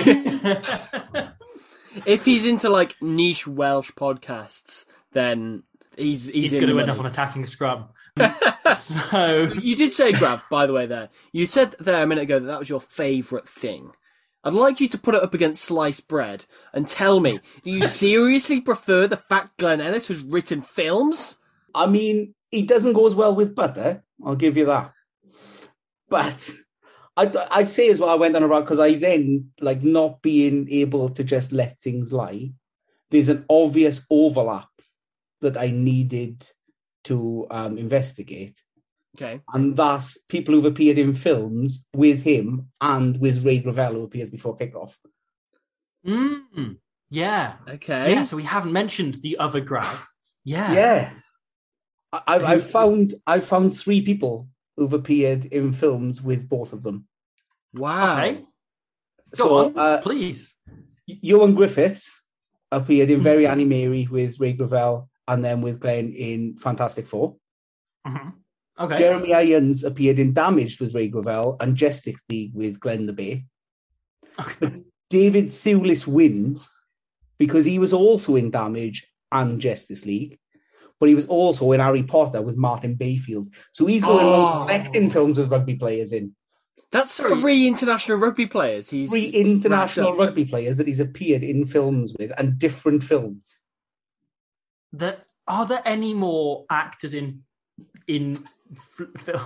If he's into like niche Welsh podcasts, then he's he's, he's in going to the end up money. on Attacking Scrum. So, You did say, Grav, by the way, there. You said there a minute ago that that was your favourite thing. I'd like you to put it up against sliced bread and tell me, do you seriously prefer the fact Glenn Ennis has written films? I mean, he doesn't go as well with butter. I'll give you that. But I, I'd say as well, I went on a route because I then, like, not being able to just let things lie, there's an obvious overlap that I needed to um, investigate. Okay. And that's people who've appeared in films with him and with Ray Gravel, who appears before kickoff. mm, yeah. Okay. Yeah, so we haven't mentioned the other Grav. Yeah. Yeah. I, I, I found I found three people who've appeared in films with both of them. Wow. Okay. Go So on, uh, please. Ewan Griffiths appeared in Very Annie Mary with Ray Gravel and then with Glenn in Fantastic Four. hmm Okay. Jeremy Irons appeared in Damaged with Ray Gravel and Justice League with Glenn the Bay. Okay. David Thewlis wins because he was also in Damage and Justice League, but he was also in Harry Potter with Martin Bayfield. So he's going Oh. around collecting films with rugby players in. That's Sorry. three international rugby players. He's Three international racked up. rugby players that he's appeared in films with and different films. The, are there any more actors in in f- film.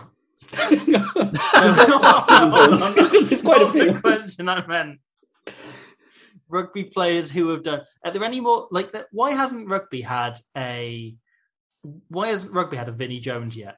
There's quite a few. The question I meant. Rugby players who have done. Are there any more like that? Why hasn't rugby had a? Why hasn't rugby had a Vinnie Jones yet?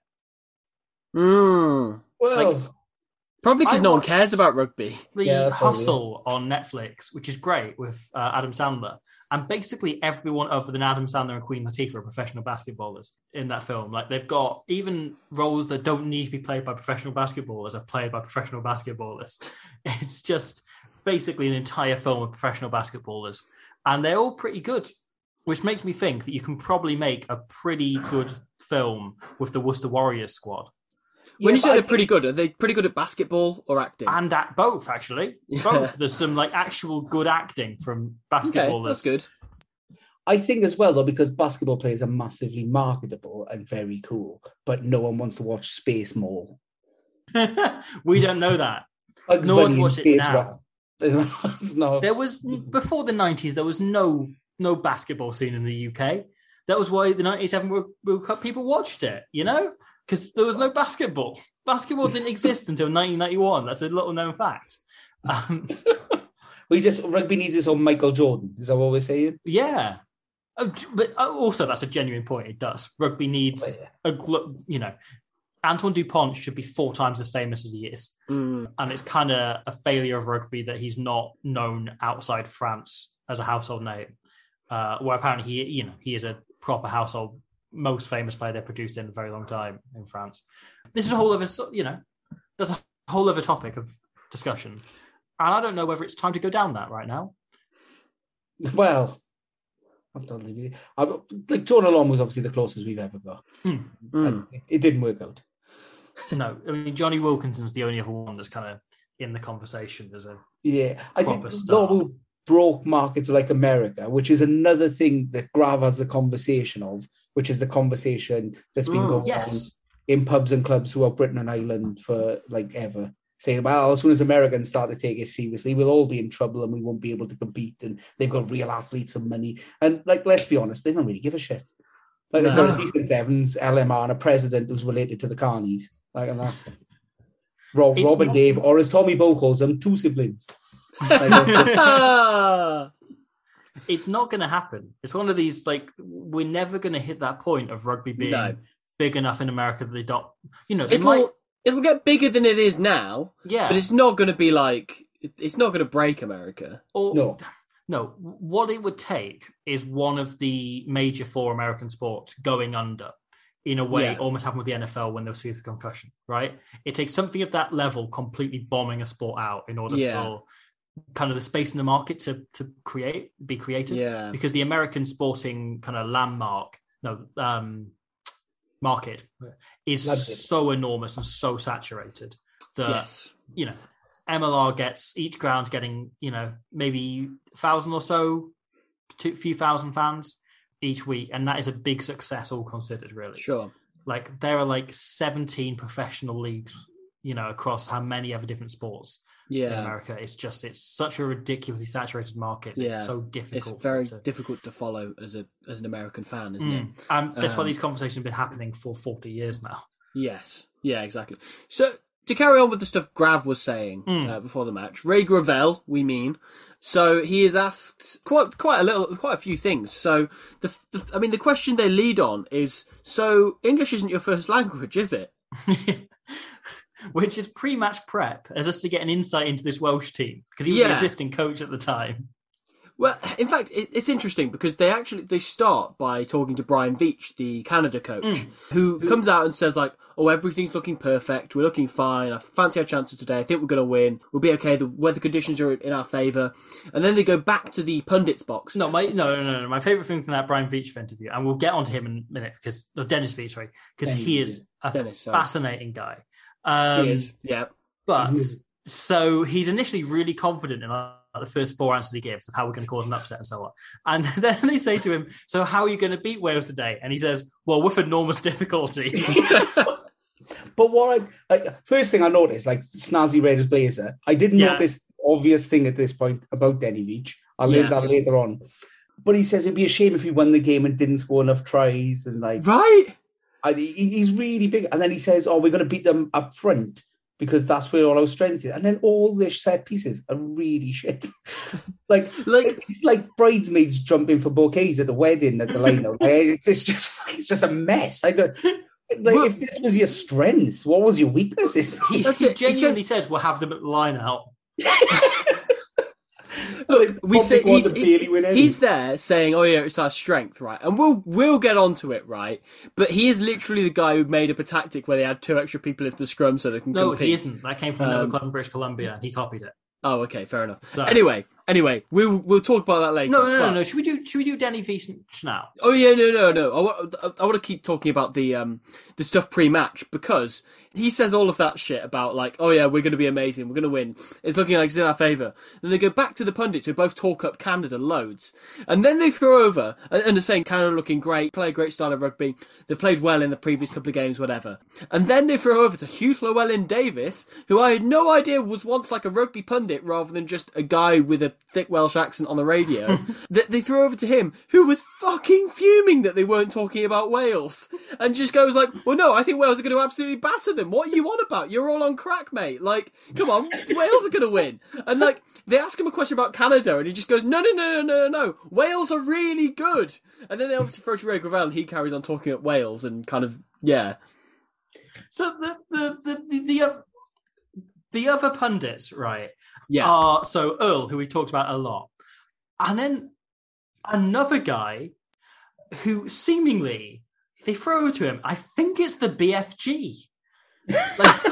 Mm. Well, Like, Probably because I no one watched- cares about rugby. The Yeah, that's probably Hustle on Netflix, which is great with uh, Adam Sandler, and basically everyone other than Adam Sandler and Queen Latifah are professional basketballers in that film. Like they've got even roles that don't need to be played by professional basketballers are played by professional basketballers. It's just basically an entire film of professional basketballers, and they're all pretty good, which makes me think that you can probably make a pretty good film with the Worcester Warriors squad. When Yeah, you say but I they're think- pretty good, are they pretty good at basketball or acting? And at both, actually. Yeah. Both. There's some like actual good acting from Okay, basketballers. that's good. I think as well, though, because basketball players are massively marketable and very cool, but no one wants to watch Space Mall. We don't know that. Bugs No one's Bunny and watched it Space now. Rat. There's no, there's no. There was before the nineties. There was no no basketball scene in the U K. That was why the ninety-seven World, World Cup people watched it. You know, because there was no basketball. Basketball didn't exist until nineteen ninety-one. That's a little known fact. Um, We just rugby needs its own Michael Jordan. Is that what we're saying? yeah, Oh, but also that's a genuine point. It does. Rugby needs Oh, yeah. a glo- you know. Antoine Dupont should be four times as famous as he is. Mm. And it's kind of a failure of rugby that he's not known outside France as a household name. Uh, where apparently he, you know, he is a proper household, most famous player they've produced in a very long time in France. This is a whole other, you know, there's a whole other topic of discussion, and I don't know whether it's time to go down that right now. Well, I'm not leaving it. I, like John Alon was obviously the closest we've ever got. Mm. And it, it didn't work out. No, I mean Johnny Wilkinson's the only other one that's kind of in the conversation as a Yeah, I think Proper star. normal broke markets like America, which is another thing that Grav has the conversation of, which is the conversation that's been Mm, going on yes. in pubs and clubs throughout Britain and Ireland for like ever. Saying, well, as soon as Americans start to take it seriously, we'll all be in trouble and we won't be able to compete. And they've got real athletes and money. And like, let's be honest, they don't really give a shit. Like, they've got a defense Evans, L M R, and a president who's related to the Carnies. Like, and that's Rob, It's Rob and not- Dave, or as Tommy Bow calls them, two siblings. Like, Ah. It's not going to happen. It's one of these, like, we're never going to hit that point of rugby being No. big enough in America that they don't, you know, they It'll might, it'll get bigger than it is now, yeah. but it's not going to be like it- it's not going to break America. or, No. no, what it would take is one of the major four American sports going under in a way, Yeah. almost happened with the N F L when they were seeing the concussion, right? It takes something of that level completely bombing a sport out in order Yeah. for kind of the space in the market to, to create, be created. Yeah, Because the American sporting kind of landmark, no, um, market is That's it. so enormous and so saturated that, yes, you know, M L R gets, each ground's getting, you know, maybe a thousand or so, two, few thousand fans each week. And that is a big success, all considered, really. sure. Like, there are like seventeen professional leagues, you know, across how many other different sports in Yeah, America. It's just, it's such a ridiculously saturated market. Yeah. It's so difficult. it's very to, difficult to follow as a as an American fan, isn't it? Mm. And that's why Um, these conversations have been happening for forty years now. Yes, yeah, exactly. So to carry on with the stuff Grav was saying Mm. uh, before the match, Ray Gravel, we mean. So he is asked quite quite a little, quite a few things. So the, the I mean, the question they lead on is: so English isn't your first language, is it? Which is pre-match prep, as us to get an insight into this Welsh team, because he was an Yeah. assistant coach at the time. Well, in fact, it, it's interesting because they actually they start by talking to Brian Veach, the Canada coach, Mm. who comes out and says like, "Oh, everything's looking perfect. We're looking fine. I fancy our chances today. I think we're going to win. We'll be okay. The weather conditions are in our favour." And then they go back to the pundits box. No, my no, no, no, no. My favourite thing from that Brian Veach interview, and we'll get onto him in a minute because no, Dennis Veach, sorry, because Dennis, he is a Dennis, sorry. fascinating guy. Um, He is, yeah. But He's- so he's initially really confident in like, the first four answers he gives of how we're going to cause an upset and so on. And then they say to him, "So how are you going to beat Wales today?" And he says, "Well, with enormous difficulty." But what I, like, first thing I noticed, like snazzy red as blazer, I didn't Yeah. notice the obvious thing at this point about Denny Veach. I'll learn Yeah. that later on. But he says it'd be a shame if he won the game and didn't score enough tries and like Right? I, he, he's really big. And then he says, oh, we're going to beat them up front because that's where all our strength is. And then all the set pieces are really shit. like, like, it's like bridesmaids jumping for bouquets at the wedding at the line-out. Like, it's, it's just it's just a mess. I don't... Like, well, if this was your strength, what was your weaknesses? That's he, it. He genuinely he says, says we'll have them at the line-out. Look, we say he's, he, he's there saying, "Oh yeah, it's our strength, right?" And we'll we'll get onto it, right? But he is literally the guy who made up a tactic where they had two extra people into the scrum so they can no, compete. he isn't. That came from another um, club in British Columbia. He copied it. Oh, okay, fair enough. So, anyway, anyway, we'll we'll talk about that later. No, no, but... no, no. Should we do should we do Danny V now? Oh yeah, no, no, no. I want I, I want to keep talking about the um the stuff pre-match because he says all of that shit about like, oh yeah, we're going to be amazing, we're going to win. It's looking like it's in our favour. Then they go back to the pundits who both talk up Canada loads, and then they throw over and, and they're saying Canada looking great, play a great style of rugby. They've played well in the previous couple of games, whatever. And then they throw over to Hugh Llewellyn-Davies, who I had no idea was once like a rugby pundit rather than just a guy with a thick Welsh accent on the radio. they, they threw over to him, who was fucking fuming that they weren't talking about Wales, and just goes like, well no, I think Wales are going to absolutely batter them. What are you on about? You're all on crack, mate. Like, come on, Wales are going to win. And like, they ask him a question about Canada and he just goes, no, no, no, no, no, no, Wales are really good. And then they obviously throw to Ray Gravel and he carries on talking at Wales and kind of, yeah. So the, the, the, the, the, uh, the other pundits, right, yeah. are, so Earl, who we talked about a lot, and then another guy who seemingly, they throw to him, I think it's the B F G. Like,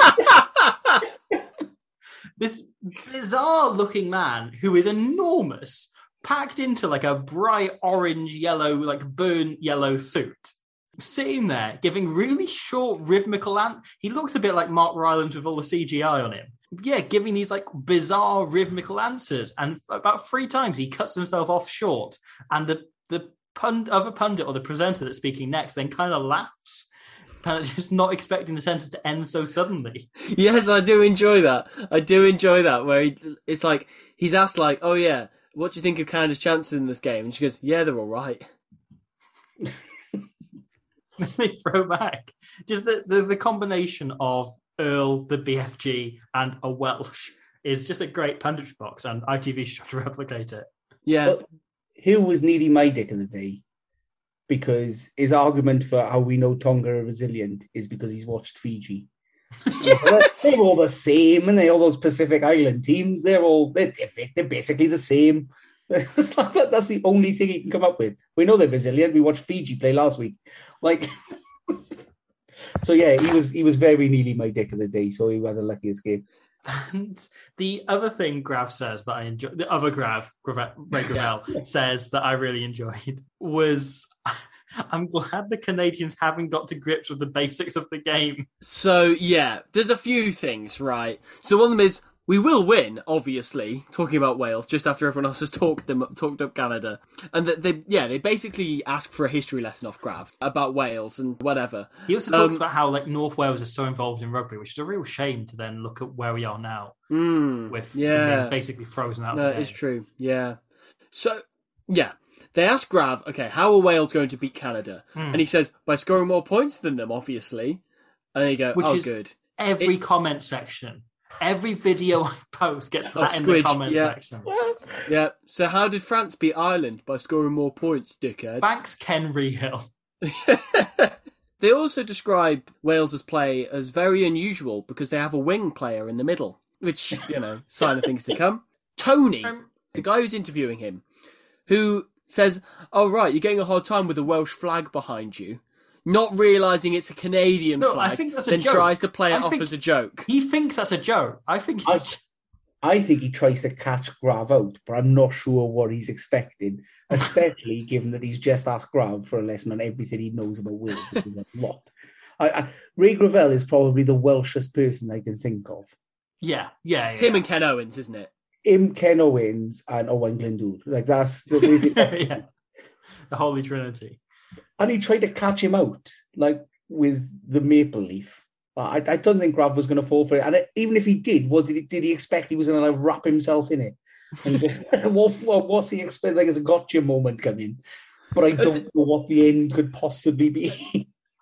this bizarre looking man who is enormous, packed into like a bright orange yellow, like burnt yellow suit, sitting there giving really short rhythmical ant. He looks a bit like Mark Rylance with all the C G I on him. Yeah, giving these like bizarre rhythmical answers, and about three times he cuts himself off short, and the the pund- other pundit or the presenter that's speaking next then kind of laughs. Kind of just not expecting the sentence to end so suddenly. Yes, I do enjoy that. I do enjoy that, where he, it's like, he's asked like, oh yeah, what do you think of Canada's chances in this game? And she goes, yeah, they're all right. They throw back. Just the, the, the combination of Earl, the B F G, and a Welsh is just a great punditry box, and I T V should try to replicate it. Yeah. Well, who was nearly my dick of the day? Because his argument for how we know Tonga are resilient is because he's watched Fiji. Yes! They're all the same, and they all those Pacific Island teams. They're all they're, they're basically the same. It's like that, that's the only thing he can come up with. We know they're resilient. We watched Fiji play last week. Like, so yeah, he was he was very nearly my dick of the day. So he had a lucky escape. And the other thing Grav says that I enjoy, the other Grav, Grav Ray Gravel, yeah. says that I really enjoyed was, I'm glad the Canadians haven't got to grips with the basics of the game. So, yeah, there's a few things, right? So one of them is, we will win, obviously, talking about Wales, just after everyone else has talked them talked up Canada. And that they, yeah, they basically ask for a history lesson off Grav about Wales and whatever. He also talks um, about how like North Wales is so involved in rugby, which is a real shame to then look at where we are now mm, with yeah. being basically frozen out. No, of the it's true, yeah. So, yeah, they ask Grav, okay, how are Wales going to beat Canada? Mm. And he says, by scoring more points than them, obviously. And they go, which oh, is good. Every it's... comment section. Every video I post gets that in Squidge, the comment yeah. section. Yeah. So how did France beat Ireland? By scoring more points, dickhead. Thanks, Ken Rehill. They also describe Wales's play as very unusual because they have a wing player in the middle, which, you know, sign of things to come. Tony, um, the guy who's interviewing him, who says, oh, right, you're getting a hard time with a Welsh flag behind you. Not realising it's a Canadian no, flag, I think that's a then joke. tries to play it I off think as a joke. He thinks that's a joke. I think he's... I, I think he tries to catch Grav out, but I'm not sure what he's expecting, especially given that he's just asked Grav for a lesson on everything he knows about Wales, which is a lot. I, I, Ray Gravel is probably the Welshest person I can think of. Yeah, yeah, It's yeah. him and Ken Owens, isn't it? Him, Ken Owens, and Owain Glyndŵr. Like, that's the... yeah. The Holy Trinity. And he tried to catch him out, like, with the maple leaf. I, I don't think Grav was going to fall for it. And even if he did, what did he, did he expect he was going to like, wrap himself in it? And what, what what's he expect? Like, as a gotcha moment coming. But I don't know what the end could possibly be.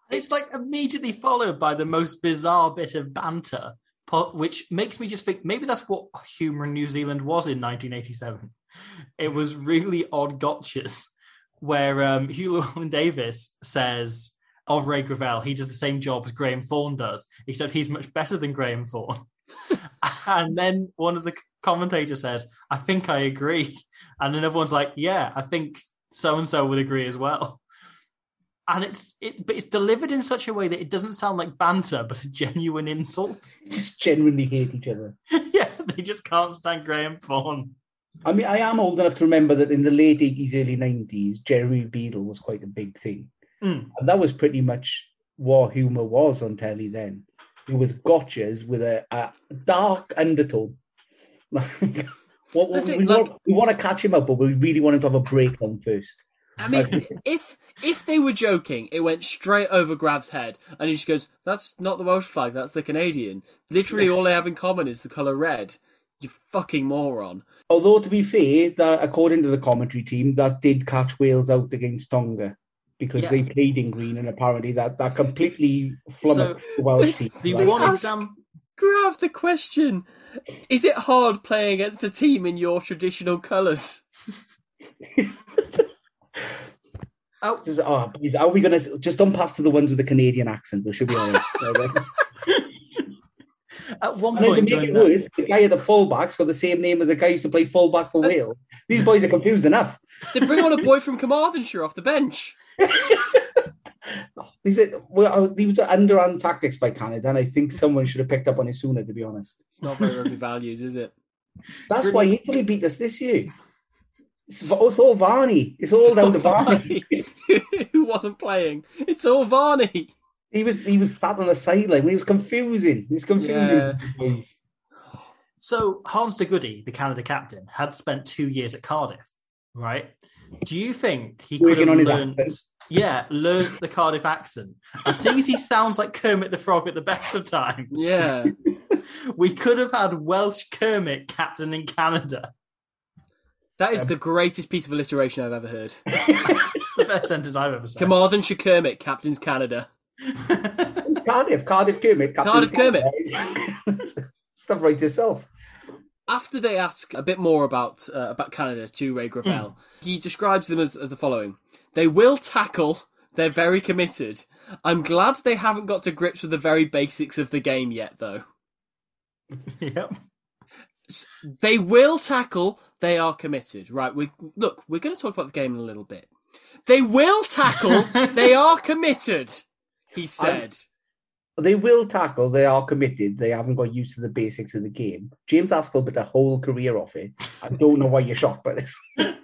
It's like immediately followed by the most bizarre bit of banter, which makes me just think maybe that's what humour in New Zealand was in nineteen eighty-seven. It was really odd gotchas where um, Hugh Llewellyn-Davis says of Ray Gravel, he does the same job as Graham Thorne does, except he's much better than Graham Thorne. And then one of the commentators says, I think I agree. And then everyone's like, yeah, I think so-and-so would agree as well. And it's it, but it's delivered in such a way that it doesn't sound like banter, but a genuine insult. Just genuinely hate each other. Yeah, they just can't stand Graham Thorne. I mean, I am old enough to remember that in the late eighties, early nineties, Jeremy Beadle was quite a big thing. Mm. And that was pretty much what humour was on telly then. It was gotchas with a, a dark undertone. what, what, it, we, like, want, we want to catch him up, but we really wanted to have a breakdown first. I mean, if if they were joking, it went straight over Grav's head, and he just goes, that's not the Welsh flag, that's the Canadian. Literally all they have in common is the colour red. You fucking moron. Although, to be fair, that according to the commentary team, that did catch Wales out against Tonga, because Yeah. they played in green, and apparently that, that completely flummoxed So, the Welsh team. The Like, one ask- exam... Grav, the question, is it hard playing against a team in your traditional colours? Oh, Just, oh, please, are we going to just don't pass to the ones with the Canadian accent? We should be all right. at one And then to point make during it that... worse, the guy at the fullback's got the same name as the guy who used to play fullback for Wales. These boys are confused enough. They bring on a boy from Carmarthenshire off the bench. These are, well, these are underhand tactics by Canada, and I think someone should have picked up on it sooner, to be honest. It's not very rugby values, is it? That's why Italy beat us this year. It's all Varney. It's all down to Varney. Who wasn't playing? It's all Varney. He was he was sat on the sideline. He was confusing. He's confusing. Yeah. boys. So Hans de Goody, the Canada captain, had spent two years at Cardiff, right? Do you think he could Working have on his learned... accent. Yeah, learned the Cardiff accent. And seeing as he sounds like Kermit the Frog at the best of times, Yeah. we could have had Welsh Kermit captain in Canada. That is the greatest piece of alliteration I've ever heard. It's the best sentence I've ever said. Carmarthenshire Kermit, captains Canada. Cardiff, Cardiff Kermit. Captain Cardiff Kermit. Stuff right yourself. After they ask a bit more about uh, about Canada to Ray Gravel, mm. he describes them as, as the following. They will tackle, they're very committed. I'm glad they haven't got to grips with the very basics of the game yet, though. Yep. They will tackle, they are committed. Right, we look, we're going to talk about the game in a little bit. They will tackle, they are committed, he said. I, they will tackle, they are committed, they haven't got used to the basics of the game. James Askell bit a whole career off it. I don't know why you're shocked by this.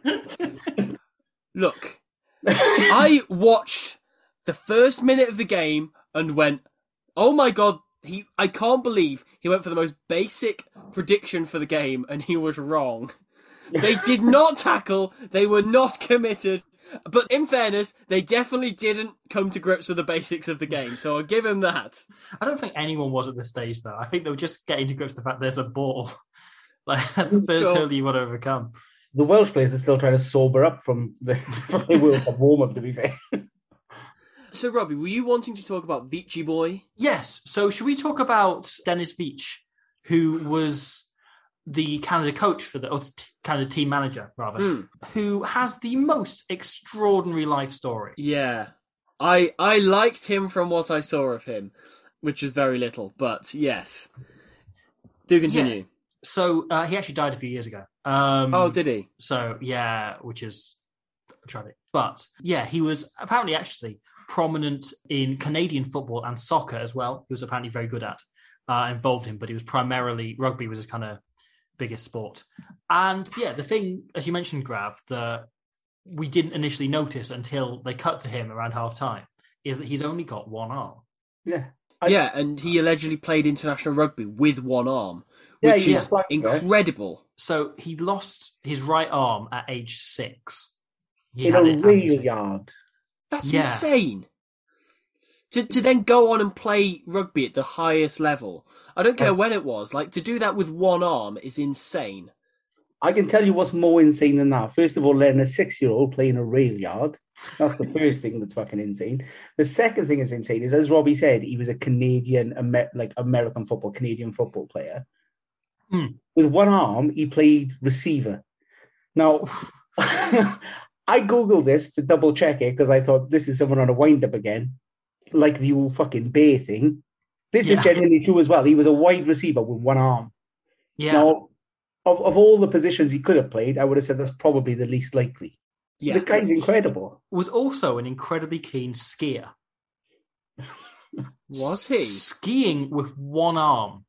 Look, I watched the first minute of the game and went, oh my god, he! I can't believe he went for the most basic prediction for the game and he was wrong. They did not tackle, they were not committed, but in fairness, they definitely didn't come to grips with the basics of the game, so I'll give him that. I don't think anyone was at this stage, though. I think they were just getting to grips with the fact there's a ball. Like, that's the first Sure. hurdle you want to overcome. The Welsh players are still trying to sober up from the, from the World Cup warm-up, to be fair. So, Robbie, were you wanting to talk about Vici Boy? Yes. So should we talk about Dennis Veach, who was the Canada coach for the, or Canada team manager, rather, Mm. who has the most extraordinary life story. Yeah. I I liked him from what I saw of him, which was very little, but yes. Do continue. Yeah. So uh, he actually died a few years ago. Um, Oh, did he? So, yeah, which is tragic. But, yeah, he was apparently actually prominent in Canadian football and soccer as well. He was apparently very good at, uh, involved in, but he was primarily, rugby was his kind of biggest sport. And, yeah, the thing, as you mentioned, Grav, that we didn't initially notice until they cut to him around half-time, is that he's only got one arm. Yeah. I, Yeah, and he allegedly played international rugby with one arm, Yeah, which he is played, right? incredible. So he lost his right arm at age six. He in had a it real amputated. yard. That's Yeah. insane. To to then go on and play rugby at the highest level. I don't care Yeah. when it was. Like, to do that with one arm is insane. I can tell you what's more insane than that. First of all, letting a six-year-old play in a rail yard. That's the first thing that's fucking insane. The second thing that's insane is, as Robbie said, he was a Canadian, Amer- like American football, Canadian football player. Mm. With one arm, he played receiver. Now, I Googled this to double check it because I thought this is someone on a wind-up again, like the old fucking bear thing. This Yeah. is genuinely true as well. He was a wide receiver with one arm. Yeah. Now, of, of all the positions he could have played, I would have said that's probably the least likely. Yeah. The guy's incredible. Was also an incredibly keen skier. Was he? Skiing with one arm.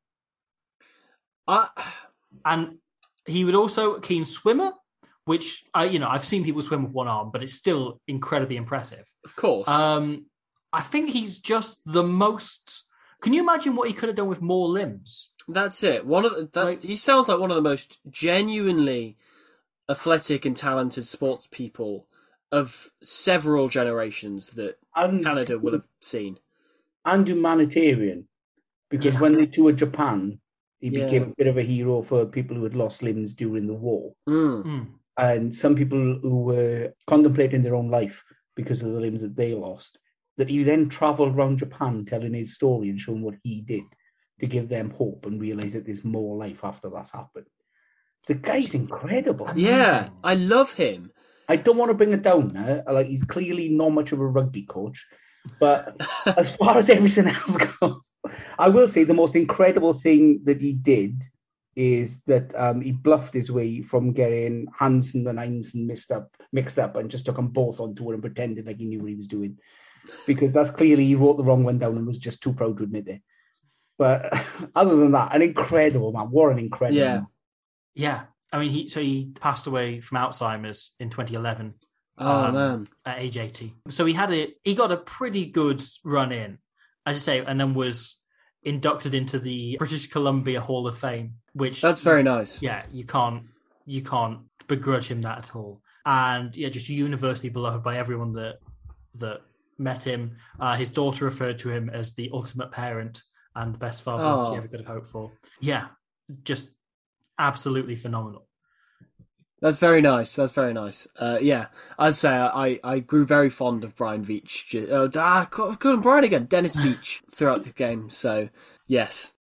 I, And he would also a keen swimmer, which I, you know, I've seen people swim with one arm, but it's still incredibly impressive. of course. Um, I think he's just the most. Can you imagine what he could have done with more limbs? That's it. One of the, that, Like- he sounds like one of the most genuinely athletic and talented sports people of several generations that And, Canada will have seen. and humanitarian. Because Yeah. when they toured Japan, he Yeah. became a bit of a hero for people who had lost limbs during the war. Mm. Mm. And some people who were contemplating their own life because of the limbs that they lost, that he then travelled around Japan telling his story and showing what he did to give them hope and realise that there's more life after that's happened. The guy's incredible. Yeah, Amazing. I love him. I don't want to bring it down now. Like, he's clearly not much of a rugby coach. But as far as everything else goes, I will say the most incredible thing that he did is that um, he bluffed his way from getting Hansen and Heinzen mixed up, mixed up and just took them both on tour and pretended like he knew what he was doing. Because that's clearly he wrote the wrong one down and was just too proud to admit it. But other than that, an incredible man. What an incredible Yeah. man. Yeah, I mean, he so he passed away from Alzheimer's in twenty eleven. Oh, Um, man. At age eighty. So he had a he got a pretty good run in, as you say, and then was inducted into the British Columbia Hall of Fame, which That's very nice. yeah, you can't you can't begrudge him that at all. And yeah, just universally beloved by everyone that that met him. Uh, his daughter referred to him as the ultimate parent and the best father Oh. she ever could have hoped for. Yeah, just absolutely phenomenal. That's very nice. That's very nice. Uh, yeah, I'd say I, I grew very fond of Brian Veach. Ju- Oh, ah, I call him Brian again. Dennis Veach throughout the game. So, yes.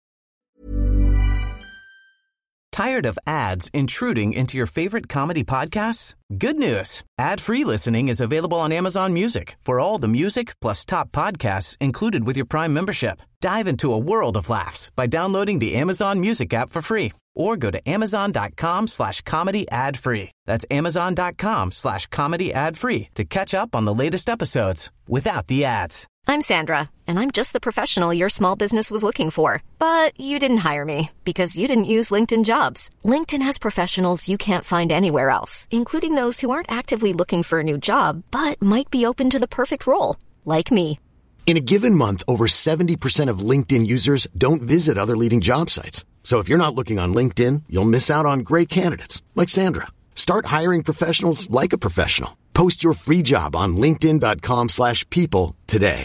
Tired of ads intruding into your favorite comedy podcasts? Good news. Ad-free listening is available on Amazon Music for all the music plus top podcasts included with your Prime membership. Dive into a world of laughs by downloading the Amazon Music app for free or go to amazon.com slash comedy ad free. That's amazon.com slash comedy ad free to catch up on the latest episodes without the ads. I'm Sandra, and I'm just the professional your small business was looking for. But you didn't hire me because you didn't use LinkedIn Jobs. LinkedIn has professionals you can't find anywhere else, including those who aren't actively looking for a new job, but might be open to the perfect role, like me. In a given month, over seventy percent of LinkedIn users don't visit other leading job sites. So if you're not looking on LinkedIn, you'll miss out on great candidates like Sandra. Start hiring professionals like a professional. Post your free job on linkedin.com slash people today.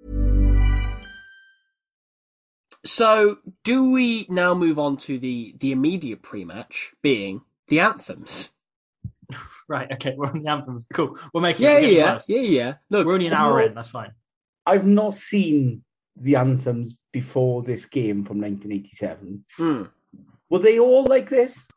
So, do we now move on to the, the immediate pre-match, being the anthems? Right, okay, we're on the anthems. Cool. We're making Yeah, we're getting yeah, close. yeah, yeah. Look, We're only an hour in, that's fine. I've not seen the anthems before this game from nineteen eighty-seven. hmm. Were they all like this?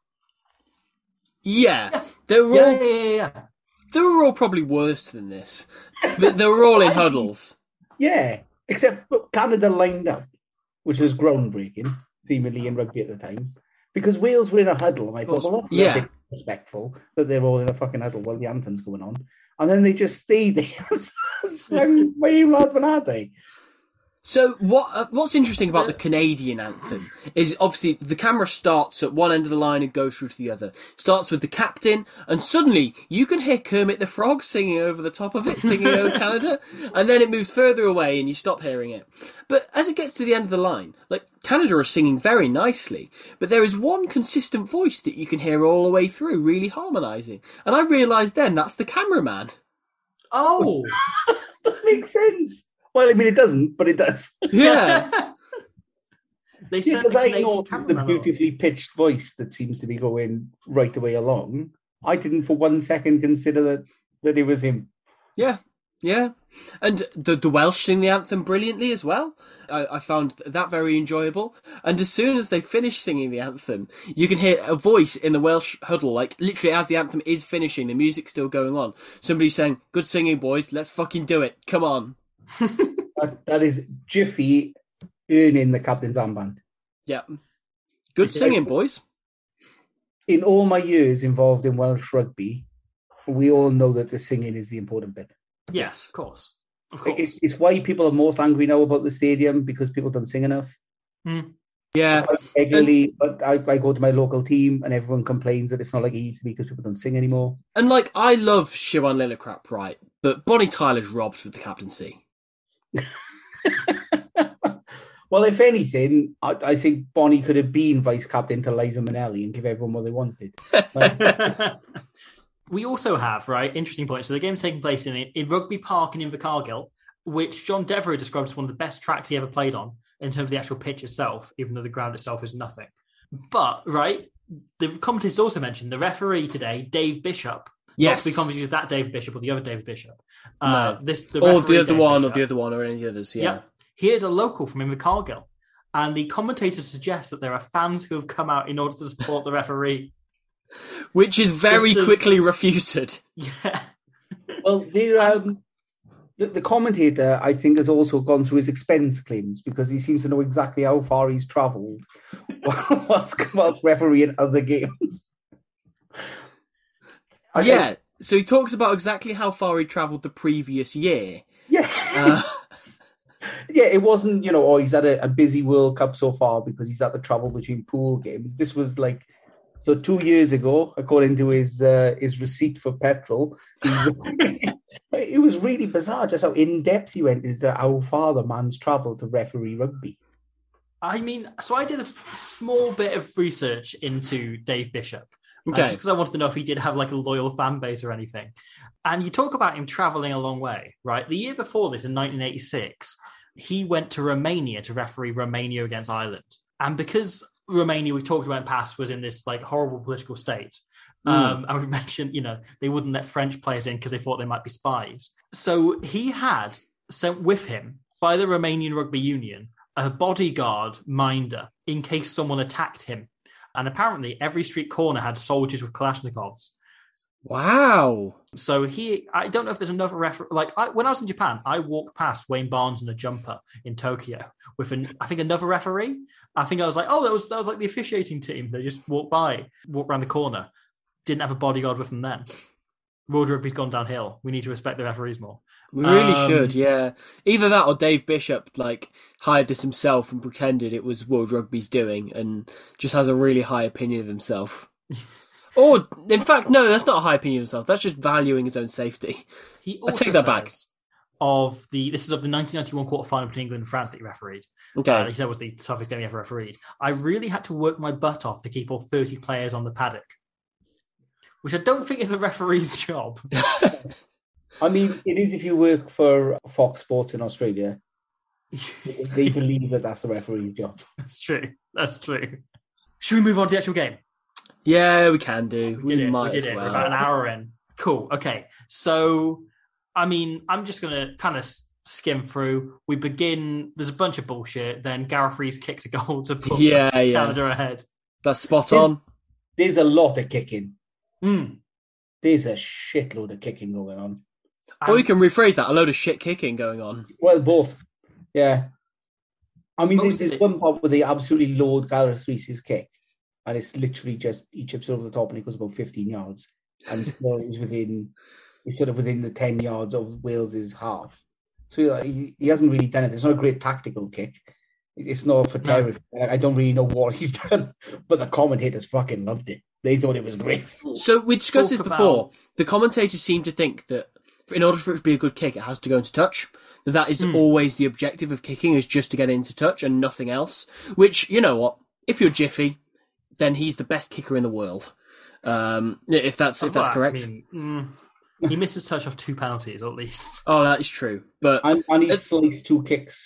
yeah, they were Yeah, all yeah, yeah, yeah. they were all probably worse than this, but they were all in huddles. Yeah, except for Canada lined up, which was groundbreaking, seemingly in rugby at the time, because Wales were in a huddle, and I thought, well, that's a Yeah. bit respectful that they're all in a fucking huddle while the anthem's going on. And then they just stayed there and sang my lad van Aarde. So what uh, what's interesting about the Canadian anthem is obviously the camera starts at one end of the line and goes through to the other. Starts with the captain, and suddenly you can hear Kermit the Frog singing over the top of it, singing over Canada, and then it moves further away and you stop hearing it. But as it gets to the end of the line, like Canada are singing very nicely, but there is one consistent voice that you can hear all the way through, really harmonising. And I realised then that's the cameraman. Oh! That makes sense. Well, I mean, it doesn't, but it does. Yeah. They Yeah, sent the because I Canadian know it's the cameraman along. beautifully pitched voice that seems to be going right the way along. I didn't for one second consider that, that it was him. Yeah, yeah. And the the Welsh sing the anthem brilliantly as well. I, I found that very enjoyable. And as soon as they finish singing the anthem, you can hear a voice in the Welsh huddle, like literally as the anthem is finishing, the music's still going on. Somebody saying, "Good singing, boys. Let's fucking do it. Come on." That, that is Jiffy earning the captain's armband. Yeah. Good singing, boys. In all my years involved in Welsh rugby, we all know that the singing is the important bit. Yes, of course. Of course. It's, it's why people are most angry now about the stadium, because people don't sing enough. Mm. Yeah. I regularly, but I, I go to my local team and everyone complains that it's not like it used to be because people don't sing anymore. And like, I love Siobhan Lillicrap, right? But Bonnie Tyler's robbed with the captaincy. Well, if anything, I, I think Bonnie could have been vice captain to Liza Minnelli and give everyone what they wanted. We also have, right, interesting point. So the game's taking place in, in Rugby Park in Invercargill, which John Devereux described as one of the best tracks he ever played on in terms of the actual pitch itself, even though the ground itself is nothing. But, right, the commentators also mentioned the referee today, Dave Bishop. Yes. Not to be confused with that David Bishop or the other David Bishop. Uh, No. this, the Or referee, the other Dave one, Bishop. or the other one, or any of the others, yeah. Yep. He is a local from Invercargill. And the commentators suggest that there are fans who have come out in order to support the referee. Which is very Just as- quickly refuted. Yeah. Well, they, um, the, the commentator, I think, has also gone through his expense claims because he seems to know exactly how far he's travelled whilst, whilst refereeing other games. I Yeah, guess- so he talks about exactly how far he travelled the previous year. yeah. Uh, Yeah, it wasn't, you know, oh, he's had a, a busy World Cup so far because he's had to travel between pool games. This was like, so two years ago, according to his uh, his receipt for petrol, he- it was really bizarre just how in-depth he went as to how far the man's travelled to referee rugby. I mean, so I did a small bit of research into Dave Bishop. Okay. Uh, just because I wanted to know if he did have like a loyal fan base or anything. And you talk about him traveling a long way, right? The year before this, in nineteen eighty-six, he went to Romania to referee Romania against Ireland. And because Romania, we've talked about in the past, was in this like horrible political state, Mm. um, and we mentioned, you know, they wouldn't let French players in because they thought they might be spies. So he had sent with him by the Romanian Rugby Union a bodyguard minder in case someone attacked him. And apparently every street corner had soldiers with Kalashnikovs. wow. So he, I don't know if there's another referee. Like I, when I was in Japan, I walked past Wayne Barnes in a jumper in Tokyo with an, I think another referee. I think I was like, oh, that was that was like the officiating team. They just walked by, walked around the corner, didn't have a bodyguard with them then. World Rugby's gone downhill. We need to respect the referees more. We really Um, should, yeah. Either that or Dave Bishop, like, hired this himself and pretended it was World Rugby's doing and just has a really high opinion of himself. Or, in fact, no, that's not a high opinion of himself. That's just valuing his own safety. He I also take that back. says Of the this is of the nineteen ninety-one quarterfinal between England and France that he refereed. Okay. Uh, he said was the toughest game he ever refereed. I really had to work my butt off to keep all thirty players on the paddock, which I don't think is the referee's job. I mean, it is if you work for Fox Sports in Australia. They believe that that's the referee's job. That's true. That's true. Should we move on to the actual game? Yeah, we can do. We did it. might We did as it. well. We're about an hour in. Cool. Okay. So, I mean, I'm just going to kind of skim through. We begin, there's a bunch of bullshit. Then Gareth Rees kicks a goal to put Yeah, yeah. Canada ahead. That's spot on. There's a lot of kicking. Mm. There's a shitload of kicking going on. Or you can rephrase that, a load of shit kicking going on. Well, both. Yeah. I mean, Most there's, of there's it- one part where they absolutely load Gareth Rees's kick, and it's literally just he chips it over the top and it goes about fifteen yards, and still he's within, he's sort of within the ten yards of Wales's half. So like, he, he hasn't really done it. It's not a great tactical kick. It's not for terror. I don't really know what he's done, but the commentators fucking loved it. They thought it was great. So we discussed Talk this before. about- The commentators seem to think that in order for it to be a good kick, it has to go into touch. That that is Hmm. always the objective of kicking, is just to get into touch and nothing else. Which, you know what? If you're Jiffy, then he's the best kicker in the world. Um, if that's if that's Well, I correct. mean, mm, he misses touch off two penalties at least. Oh, that is true. But And, and he It's- sliced two kicks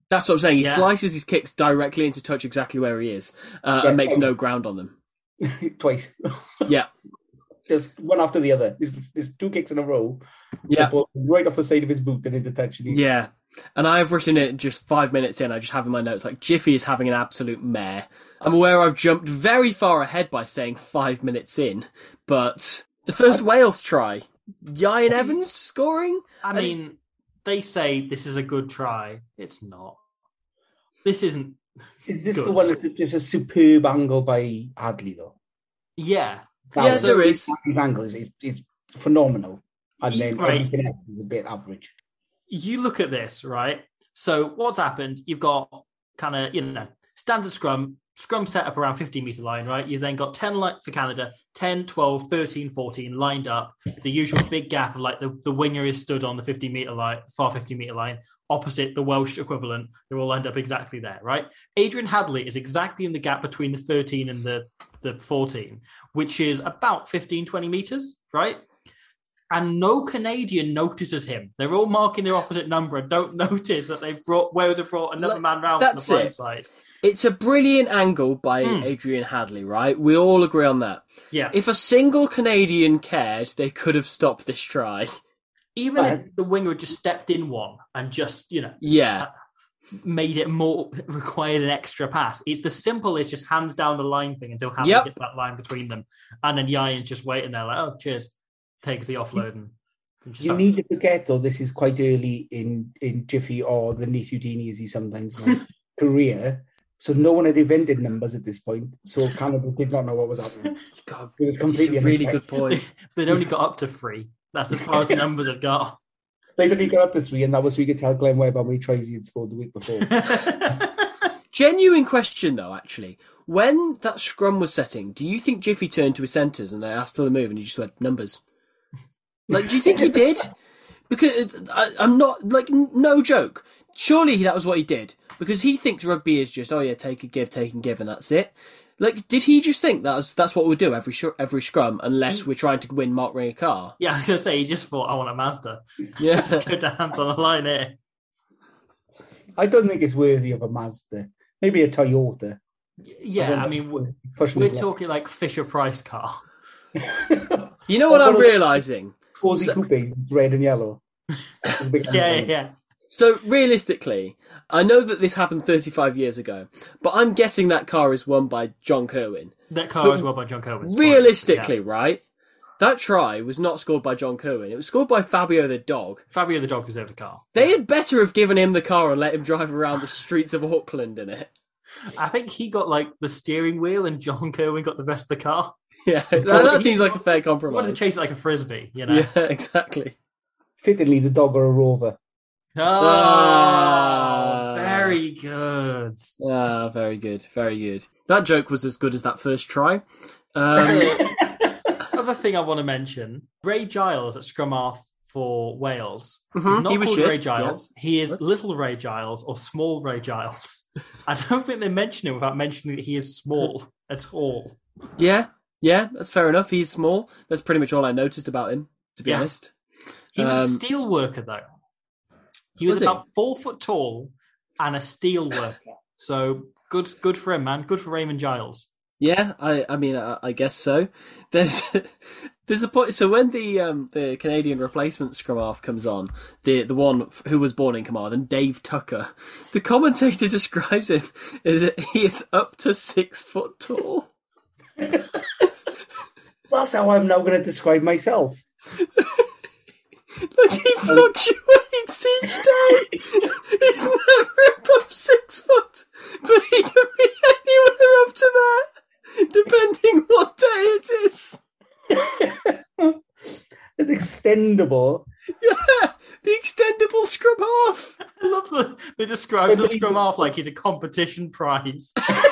That's what I'm saying. He Yeah. slices his kicks directly into touch exactly where he is, uh, Yeah, and makes twice. no ground on them. Twice. Yeah, Just one after the other. There's, there's two kicks in a row. yeah, Both right off the side of his boot and into touch. And he- yeah. And I've written it just five minutes in. I just have in my notes like Jiffy is having an absolute mare. I'm aware I've jumped very far ahead by saying five minutes in, but the first Wales try, Ian Evans scoring. I And it's- mean, they say this is a good try. It's not. This isn't. Is this good. the one that's just a superb angle by Hadley, though? Yeah. That Yeah, was- there is. Hadley's angle is, is, is phenomenal. And then Right. everything else is a bit average. You look at this, right? So what's happened? You've got kind of, you know, standard scrum, scrum set up around fifteen meter line, right? You've then got ten li- for Canada, ten, twelve, thirteen, fourteen lined up. The usual big gap of like the, the winger is stood on the fifteen meter line, far fifteen meter line, opposite the Welsh equivalent. They're all lined up exactly there, right? Adrian Hadley is exactly in the gap between the thirteen and the, the fourteen, which is about fifteen, twenty meters, right? And no Canadian notices him. They're all marking their opposite number and don't notice that they've brought Wales have brought another Like, man round from the that's blind it. side. It's a brilliant angle by Hmm. Adrian Hadley, right? We all agree on that. Yeah. If a single Canadian cared, they could have stopped this try. Even Right. if the winger had just stepped in one and just, you know, Yeah, made it more, required an extra pass. It's the simple as just hands down the line thing until Hadley Yep. gets that line between them. And then Ian's just waiting there like, oh, cheers. Takes the offload and... and just You like- need to forget, though, this is quite early in, in Jiffy or the Nate Houdini, as he sometimes knows, career. So no one had invented numbers at this point. So Canada did not know what was happening. God, It was it's completely a really unexpected. good point. They'd only got up to three. That's as far as the numbers had got. They only got up to three, and that was so we could tell Glenn Webb how many tries he had scored the week before. Genuine question, though, actually. When that scrum was setting, do you think Jiffy turned to his centres and they asked for the move and he just went, numbers? Like, do you think he did? Because I, I'm not, like, n- no joke. Surely that was what he did. Because he thinks rugby is just, oh yeah, take and give, take and give, and that's it. Like, did he just think that's that's what we'll do every sh- every scrum, unless we're trying to win Mark Ring a car? Yeah, I was going to say, he just thought, I want a Mazda. Yeah. Just go down on the line here. I don't think it's worthy of a Mazda. Maybe a Toyota. Yeah, don't I know. mean, we're, Pushing we're his luck. talking like Fisher Price car. You know what Well, I'm well, realising? Aussie So- Coupe, red and yellow. Yeah, yeah, yeah. So, realistically, I know that this happened thirty-five years ago, but I'm guessing that car is won by John Kerwin. That car But as well by John Cohen. Realistically, right? That try was not scored by John Kerwin. It was scored by Fabio the dog. Fabio the dog deserved a car. They had better have given him the car and let him drive around the streets of Auckland in it. I think he got like the steering wheel and John Kerwin got the rest of the car. Yeah, that, that seems like a fair He wanted to compromise. chase it like a frisbee, you know? Yeah, exactly. Fittingly, the dog or a rover. Oh, Ah. very good. Ah, very good, very good. That joke was as good as that first try. Um, Other thing I want to mention, Ray Giles at scrum half for Wales. Mhm, He's not he was called shit, Ray Giles. He is Little Ray Giles or Small Ray Giles. I don't think they mention him without mentioning that he is small at all. yeah, yeah, that's fair enough. He's small. That's pretty much all I noticed about him, to be Yeah. honest. He was a Um, steel worker, though. He was, Was he? about four foot tall and a steel worker. So good, good for him, man. Good for Raymond Giles. Yeah, I, I mean, I, I guess so. There's, there's a point. So when the um, the Canadian replacement scrum half comes on, the the one f- who was born in Carmarthen, Dave Tucker, the commentator describes him as that he is up to six foot tall. That's how I'm now going to describe myself. Like he fluctuates each day. He's never above six foot, but he can be anywhere up to that, depending what day it is. It's extendable. Yeah, the extendable scrum half. I love that they describe the scrum half like he's a competition prize.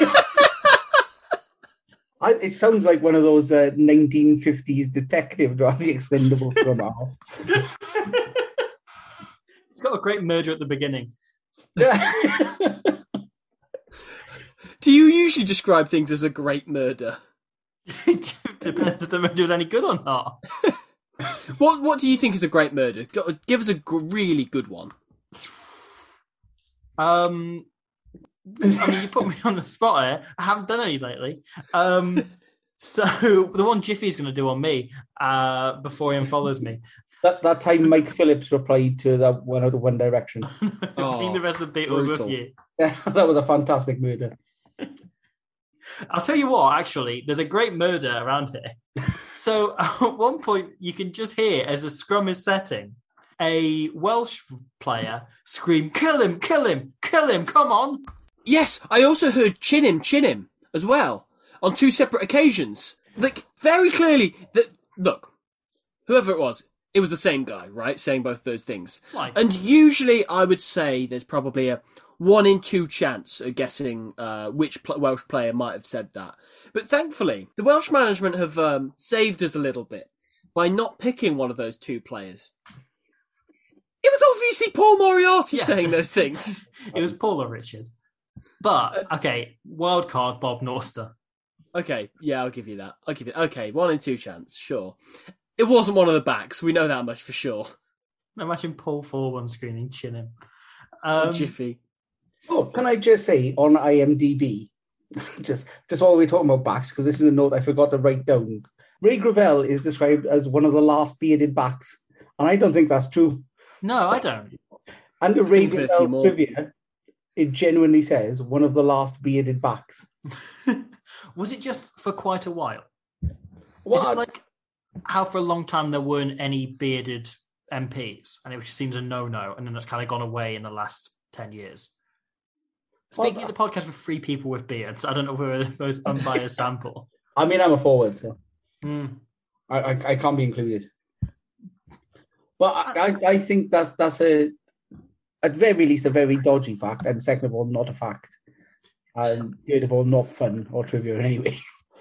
I, it sounds like one of those uh, nineteen fifties detective drama, the extendable scrum half. It's got a great murder at the beginning. Do you usually describe things as a great murder? It depends if the murder was any good or not. What What do you think is a great murder? Go- Give us a g- really good one. Um, I mean, you put me on the spot here. I haven't done any lately. Um, so the one Jiffy's going to do on me uh, before he unfollows me. That that time Mike Phillips replied to that one out of One Direction. Oh, being the rest of the Beatles brutal. with you. Yeah, that was a fantastic murder. I'll tell you what, actually, there's a great murder around here. So at one point, you can just hear, as a scrum is setting, a Welsh player scream, "Kill him, kill him, kill him, come on." Yes, I also heard chin him, chin him as well on two separate occasions. Like, very clearly, that look, whoever it was, it was the same guy, right? Saying both those things. Like, and usually I would say there's probably a one in two chance of guessing uh, which pl- Welsh player might have said that. But thankfully, the Welsh management have um, saved us a little bit by not picking one of those two players. It was obviously Paul Moriarty Yeah. saying those things. It was Paul or Richard. But, okay, wild card, Bob Norster. Okay, yeah, I'll give you that. I'll give you okay, one in two chance, sure. It wasn't one of the backs, we know that much for sure. Imagine Paul Forward screaming, chin him. Um, Um, Jiffy. Oh, can I just say on IMDb, just just while we're talking about backs, because this is a note I forgot to write down. Ray Gravel is described as one of the last bearded backs, and I don't think that's true. no, I don't. Under I think Ray there's been a few Gravel's more. trivia, it genuinely says one of the last bearded backs. Was it just for quite a while? Well, Is it like how for a long time there weren't any bearded M Ps, and it just seems a no-no, and then it's kind of gone away in the last ten years? Speaking Well, as a podcast with three people with beards, I don't know if we're the most unbiased sample. I mean, I'm a forward, so Mm. I, I, I can't be included. But I, I, I think that's that's a at very least a very dodgy fact, and second of all, not a fact, and third of all, not fun or trivial in any way.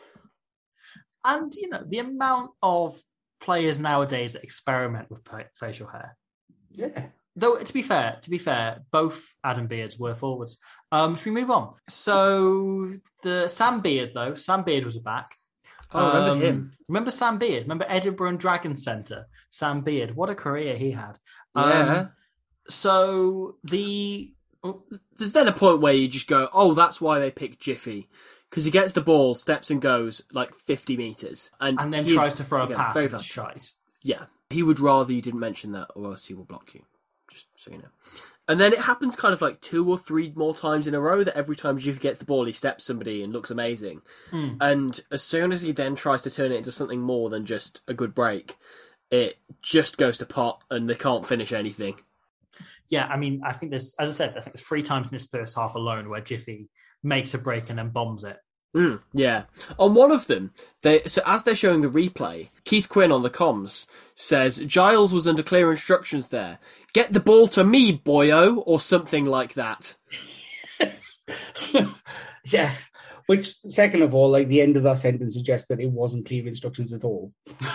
And, you know, the amount of players nowadays that experiment with pa- facial hair. Yeah. Though, to be fair, to be fair, both Adam Beards were forwards. Um, should we move on? So, the Sam Beard, though, Sam Beard was a back. Oh, I remember Um, him. Remember Sam Beard? Remember Edinburgh and Dragon Centre? Sam Beard. What a career he had. Yeah. Um, so, the... oh, There's then a point where you just go, oh, that's why they picked Jiffy. Because he gets the ball, steps and goes like fifty metres. And, and then he is- tries to throw a again, pass very and it's fast. shite. Yeah. He would rather you didn't mention that or else he will block you. Just so you know. And then it happens kind of like two or three more times in a row that every time Jiffy gets the ball, he steps somebody and looks amazing. Mm. And as soon as he then tries to turn it into something more than just a good break, it just goes to pot and they can't finish anything. Yeah, I mean, I think there's, as I said, I think there's three times in this first half alone where Jiffy makes a break and then bombs it. Mm, yeah. On one of them, they so as they're showing the replay, Keith Quinn on the comms says Giles was under clear instructions there. Get the ball to me, boyo, or something like that. Yeah. Which, second of all, like the end of that sentence suggests that it wasn't clear instructions at all.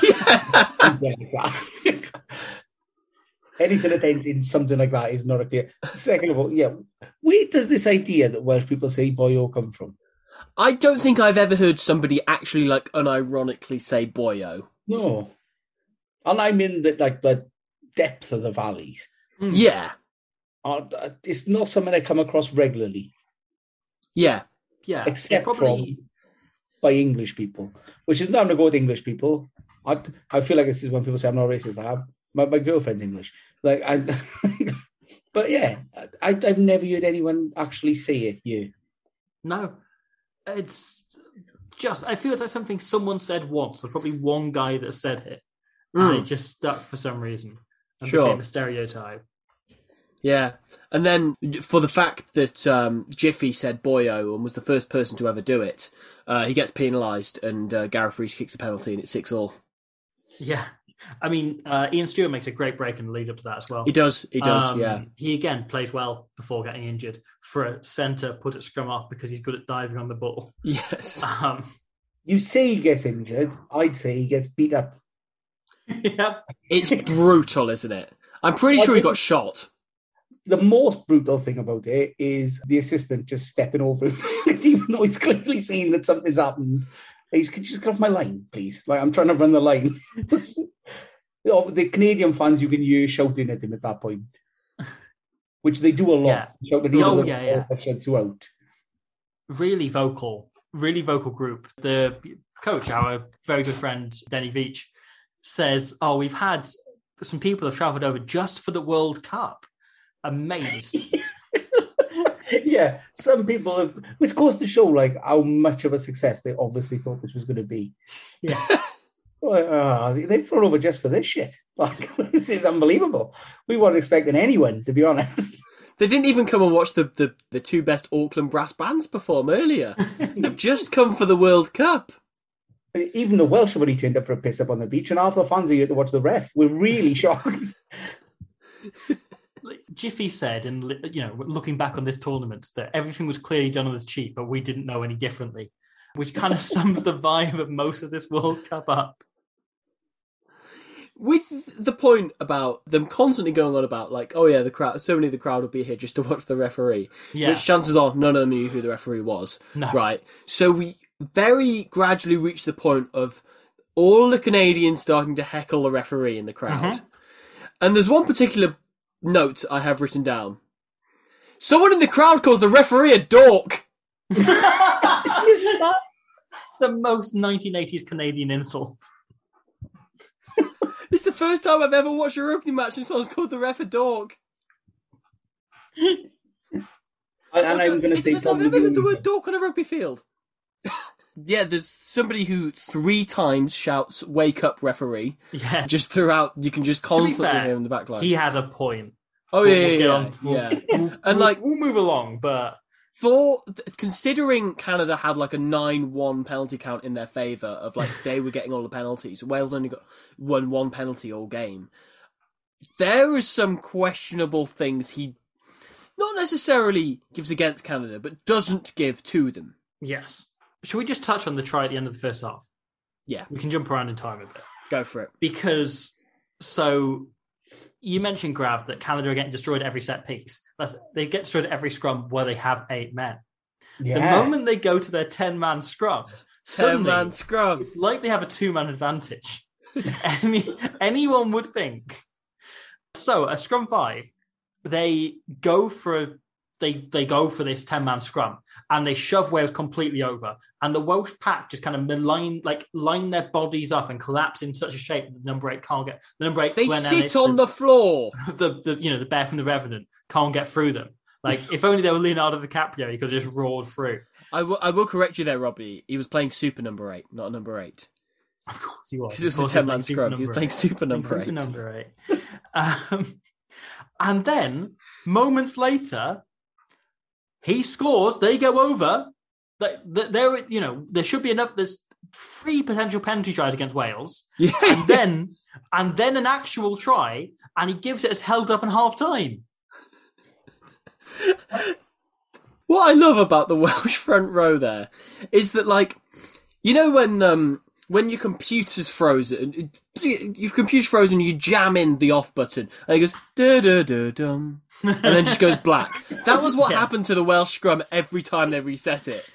Anything that ends in something like that is not a clear. Second of all, yeah, where does this idea that Welsh people say boyo come from? I don't think I've ever heard somebody actually like unironically say boyo. No. And I mean that, like, the depth of the valleys. Mm. Yeah. Uh, it's not something I come across regularly, Yeah. Yeah, except it probably. from by English people, which is nothing to go with English people. I, I feel like this is when people say I'm not racist. I have, my, my girlfriend's English. Like, I, but yeah, I, I've never heard anyone actually say it here. No, it's just, I feel it's like something someone said once. There's probably one guy that said it, and Mm. it just stuck for some reason and Sure. became a stereotype. Yeah. And then for the fact that um, Jiffy said boyo and was the first person to ever do it, uh, he gets penalised and uh, Gareth Rees kicks a penalty and it's six all. Yeah. I mean, uh, Ian Stewart makes a great break in the lead up to that as well. He does, he does, Um, yeah. He again plays well before getting injured for a centre put at scrum off because he's good at diving on the ball. Yes. Um, You say he gets injured. I'd say he gets beat up. yeah. It's brutal, isn't it? I'm pretty sure he got shot. The most brutal thing about it is the assistant just stepping over him, even though he's clearly seeing that something's happened. He's, could you just get off my line, please? Like, I'm trying to run the line. The Canadian fans, you can hear shouting at him at that point. which they do a lot. Yeah. So they do Oh, it yeah, yeah. throughout. Really vocal, really vocal group. The coach, our very good friend Denny Veach, says, "Oh, we've had some people have travelled over just for the World Cup." Amazed. Yeah, some people have, which goes to show like how much of a success they obviously thought this was going to be. Yeah. Well, uh, they've flown over just for this shit. Like, this is unbelievable. We weren't expecting anyone, to be honest. They didn't even come and watch the, the, the two best Auckland brass bands perform earlier. They've just come for the World Cup. Even the Welsh have only turned up for a piss up on the beach, and half the fans are here to watch the ref. We're really shocked. Jiffy said, and you know, looking back on this tournament, that everything was clearly done on the cheap, but we didn't know any differently, which kind of sums the vibe of most of this World Cup up. With the point about them constantly going on about, like, oh yeah, the crowd, so many of the crowd will be here just to watch the referee, Yeah. which chances are none of them knew who the referee was, No. right? So we very gradually reached the point of all the Canadians starting to heckle the referee in the crowd. Mhm. And there's one particular note I have written down. Someone in the crowd calls the referee a dork. It's the most nineteen eighties Canadian insult. It's the first time I've ever watched a rugby match and someone's called the ref a dork. And, and I'm going to It's say the first time I've probably ever heard the the- word dork on a rugby field. Yeah, there's somebody who three times shouts "Wake up, referee!" Yeah. just throughout. You can just To be constantly fair, hear him in the back line. He has a point. Oh We'll- yeah, we'll yeah, get yeah. on- we'll- yeah. we'll- And we'll- like we'll move along, but for considering Canada had like a nine one penalty count in their favour of like they were getting all the penalties. Wales only got won one penalty all game. There is some questionable things he not necessarily gives against Canada, but doesn't give to them. yes. Should we just touch on the try at the end of the first half? Yeah, We can jump around in time a bit. go for it. Because, so, you mentioned, Grav, that Canada are getting destroyed at every set piece. That's, they get destroyed at every scrum where they have eight men. Yeah. The moment they go to their ten-man scrum, Ten suddenly, man scrum. it's like they have a two-man advantage. Any, anyone would think. So, a scrum five, they go for a, they they go for this ten-man scrum, and they shove Wales completely over. And the Welsh pack just kind of line like line their bodies up and collapse in such a shape that the number eight can't get the number eight. They Glenn sit Ennis, on the floor. the, the you know the bear from the Revenant can't get through them. Like if only they were Leonardo DiCaprio, he could have just roared through. I will, I will correct you there, Robbie. He was playing super number eight, not number eight. Of course he was. Because it was Of a course ten man he was scrum. He was playing super number Super eight. number eight. Um, and then moments later, he scores. They go over. That there, you know, there should be enough. There's three potential penalty tries against Wales, Yeah. and then and then an actual try, and he gives it as held up in half time. What I love about the Welsh front row there is that, like, you know when um when your computer's frozen, your computer's frozen, you jam in the off button, and it goes da da da dum, and then just goes black. That was what Yes. happened to the Welsh scrum every time they reset it.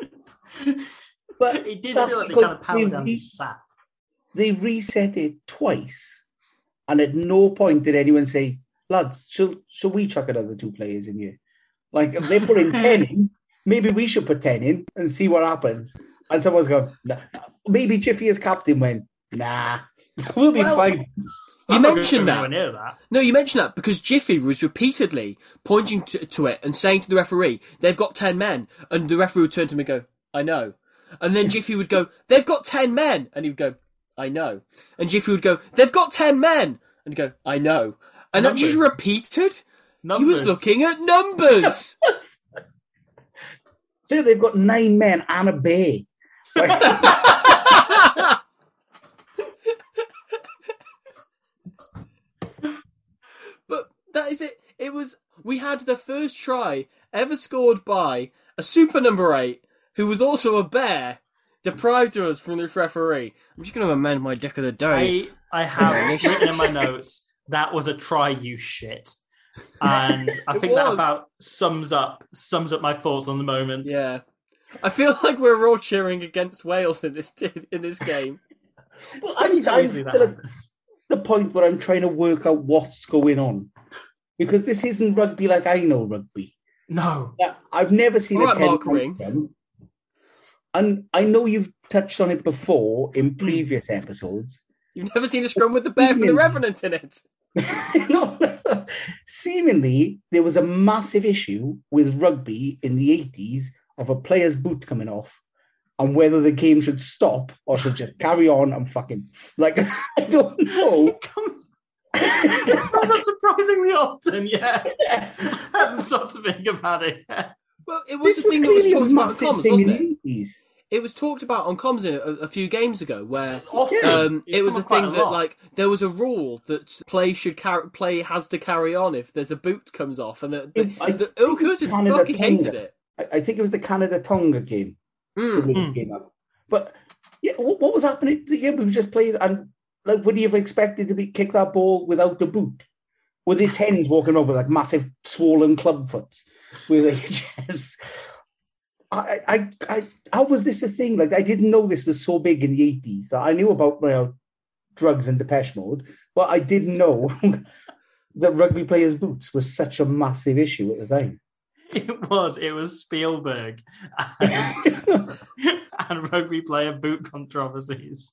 But It did that's feel like they because kind of powered they down re- to sat. they reset it twice, and at no point did anyone say, "Lads, shall shall we chuck another two players in here?" Like if they put in ten in, maybe we should put ten in and see what happens. And someone's going, nah. Maybe Jiffy as captain went, "Nah, we'll be Well, fine." You I'm not mentioned going that. anywhere near that. No, you mentioned that because Jiffy was repeatedly pointing to, to it and saying to the referee, they've got ten men. And the referee would turn to him and go, I know. And then Jiffy would go, they've got ten men. And he would go, I know. And Jiffy would go, they've got ten men. And he'd go, I know. And that just Numbers. repeated. Numbers. He was looking at numbers. So they've got nine men and a bear. Like, But that is it. It was, we had the first try ever scored by a super number eight who was also a bear, deprived us from this referee. I'm just going to amend my deck of the day. I, I have written in my notes, that was a try, you shit. And I It think that was. about sums up sums up my thoughts on the moment. Yeah. I feel like we're all cheering against Wales in this in this game. well, Funny I'm, how I'm easily that still at happens. the point where I'm trying to work out what's going on. because this isn't rugby like I know rugby. No. Now, I've never seen All a right, ten Mark Ring. scrum, and I know you've touched on it before in previous episodes. You've never seen a scrum with the bear from the Revenant in it. no, no. Seemingly, there was a massive issue with rugby in the eighties of a player's boot coming off and whether the game should stop or should just carry on and fucking... Like, I don't know. It comes, it comes up surprisingly often, yeah. I hadn't stopped to think about it. Well, it was This the thing that was clearly a talked about on massive comms, thing wasn't in it? the eighties. It was talked about on comms in a, a few games ago, where Often. um, It's it was come a up quite thing a that lot. like there was a rule that play should car- play has to carry on if there's a boot comes off, and the, the, It- I the think Ilk it's Hutton Canada fucking hated Tonga. it. I, I think it was the Canada-Tonga game. Mm. The way it came up. But yeah, what, what was happening? Yeah, we just played, and like, would you have expected to be kick that ball without the boot? Were the tens walking over like massive swollen club foots? With like, just, I, I, I, how was this a thing? Like, I didn't know this was so big in the eighties. I knew about, you know, drugs and Depeche Mode, but I didn't know that rugby players' boots was such a massive issue at the time. It was. It was Spielberg and, and rugby player boot controversies.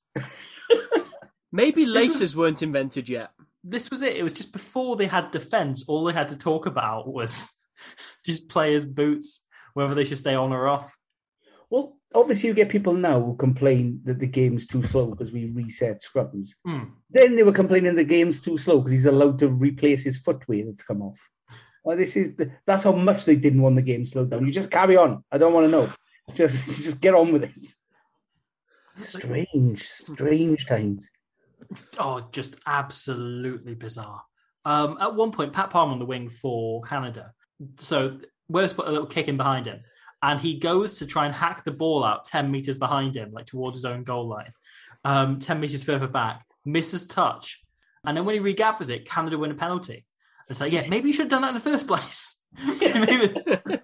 Maybe This laces was- weren't invented yet. This was it. It was just before they had defence. All they had to talk about was just players' boots, whether they should stay on or off. Well, obviously, you get people now who complain that the game's too slow because we reset scrums. Mm. Then they were complaining the game's too slow because he's allowed to replace his footwear that's come off. Well, this is the, that's how much they didn't want the game slowed down. You just carry on. I don't want to know. Just, just get on with it. Strange, strange times. Oh, just absolutely bizarre. Um, at one point, Pat Palmer on the wing for Canada. So Wales put a little kick in behind him, and he goes to try and hack the ball out ten meters behind him, like towards his own goal line. Um, ten meters further back, misses touch, and then when he regathers it, Canada win a penalty. It's like, yeah, maybe you should have done that in the first place. Maybe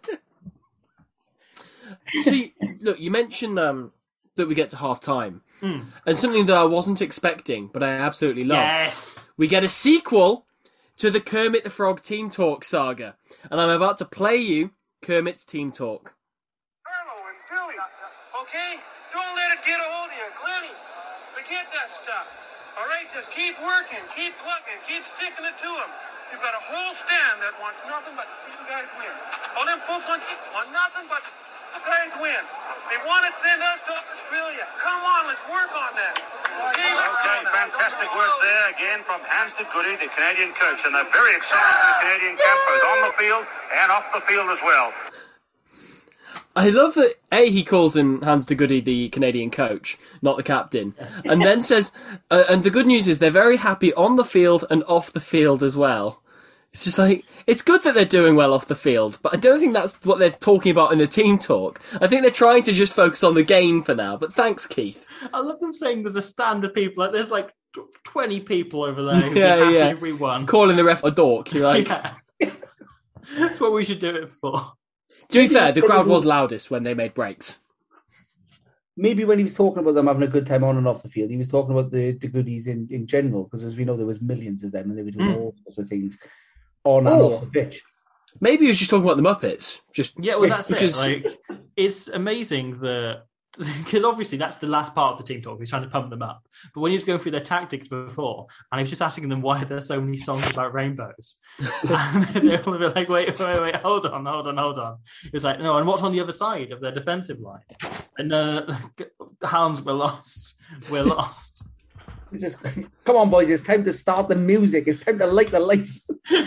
So, you, look, you mentioned um, that we get to half time, Mm. and something that I wasn't expecting, but I absolutely love. Yes. We get a sequel to the Kermit the Frog Team Talk saga, and I'm about to play you Kermit's Team Talk. Carlo and Billy, okay? Don't let it get a hold of you, Glenny. Forget that stuff. All right, just keep working, keep plucking, keep sticking it to them. You've got a whole stand that wants nothing but to see you guys win. All them folks want, want nothing but you guys win. They want to send us to Australia. Come on, let's work on that. Okay, let's Okay, go now. fantastic words there again from Hans de Goody, the Canadian coach, and they're very excited for the Canadian camp, both on the field and off the field as well. I love that, A, he calls him Hans de Goody, the Canadian coach, not the captain, and then says, uh, and the good news is they're very happy on the field and off the field as well. It's just like, it's good that they're doing well off the field, but I don't think that's what they're talking about in the team talk. I think they're trying to just focus on the game for now, but thanks, Keith. I love them saying there's a stand of people. Like, there's like twenty people over there who'd Yeah, be happy yeah. if we won. Calling the ref a dork, you're like... Yeah. That's what we should do it for. To be fair, the crowd was loudest when they made breaks. Maybe when he was talking about them having a good time on and off the field, he was talking about the, the goodies in, in general, because as we know, there was millions of them and they were doing Mm. all sorts of things on and Or- off the pitch. Maybe he was just talking about the Muppets. Just Yeah, well, that's because it. Like, it's amazing that because obviously that's the last part of the team talk. He's trying to pump them up, but when he was going through their tactics before, and he was just asking them why there's so many songs about rainbows, and they all be like, "Wait, wait, wait, hold on, hold on, hold on." It's like, no, and what's on the other side of their defensive line? And uh, the Hounds were lost. We're lost. Just come on, boys! It's time to start the music. It's time to light the lights.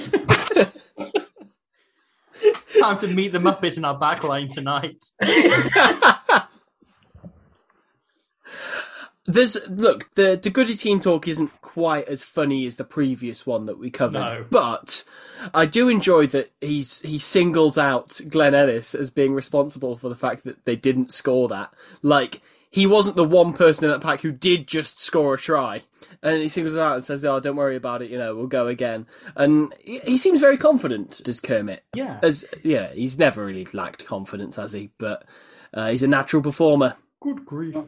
Time to meet the Muppets in our backline tonight. There's look, the the Goody Team Talk isn't quite as funny as the previous one that we covered, No. but I do enjoy that he's he singles out Glenn Ellis as being responsible for the fact that they didn't score that. Like, he wasn't the one person in that pack who did just score a try, and he singles it out and says, "Oh, don't worry about it. You know, we'll go again." And he, he seems very confident, does Kermit? Yeah. As yeah, he's never really lacked confidence, has he? But uh, he's a natural performer. Good grief.